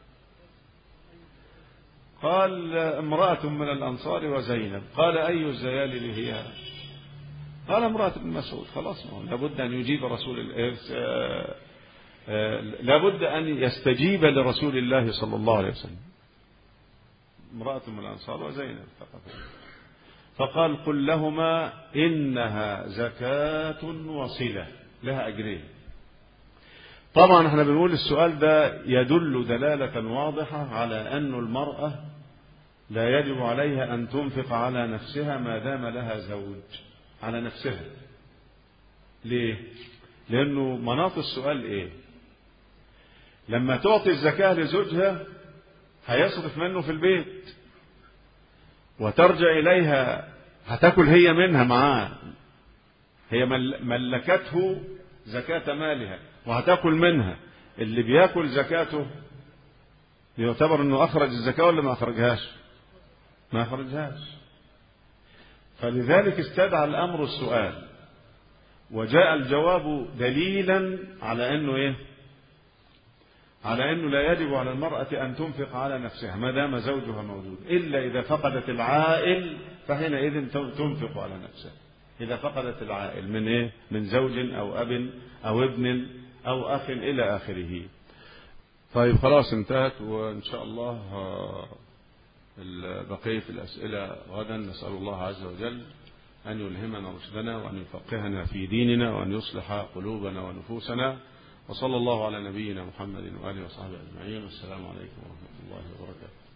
قال امرأة من الأنصار وزينب. قال أي الزيال هي؟ قال امرأة ابن مسعود. خلاص، لابد أن يجيب رسول الله، لابد أن يستجيب لرسول الله صلى الله عليه وسلم، امرأة من الأنصار وزينب فقط. فقال قل لهما إنها زكاة وصلة لها أجرين. طبعا احنا بنقول السؤال ده يدل دلالة واضحة على أن المرأة لا يجب عليها أن تنفق على نفسها ما دام لها زوج، على نفسها. ليه؟ لأنه مناط السؤال إيه؟ لما تعطي الزكاة لزوجها هيصرف منه في البيت، وترجع إليها هتاكل هي منها معاه، هي ملكته زكاة مالها وهتاكل منها. اللي بياكل زكاته يعتبر انه اخرج الزكاة ولا ما اخرجهاش؟ ما اخرجهاش. فلذلك استدعى الامر السؤال، وجاء الجواب دليلا على انه ايه؟ على انه لا يجب على المرأة ان تنفق على نفسها ما دام زوجها موجود، الا اذا فقدت العائل فحينئذ تنفق على نفسها. اذا فقدت العائل من ايه؟ من زوج او اب او ابن او اخ الى اخره. طيب خلاص انتهت، وان شاء الله بقية الاسئلة غدا. نسأل الله عز وجل ان يلهمنا رشدنا وان يفقهنا في ديننا وان يصلح قلوبنا ونفوسنا. وصلى الله على نبينا محمد وآله وصحبه أجمعين. والسلام عليكم ورحمة الله وبركاته.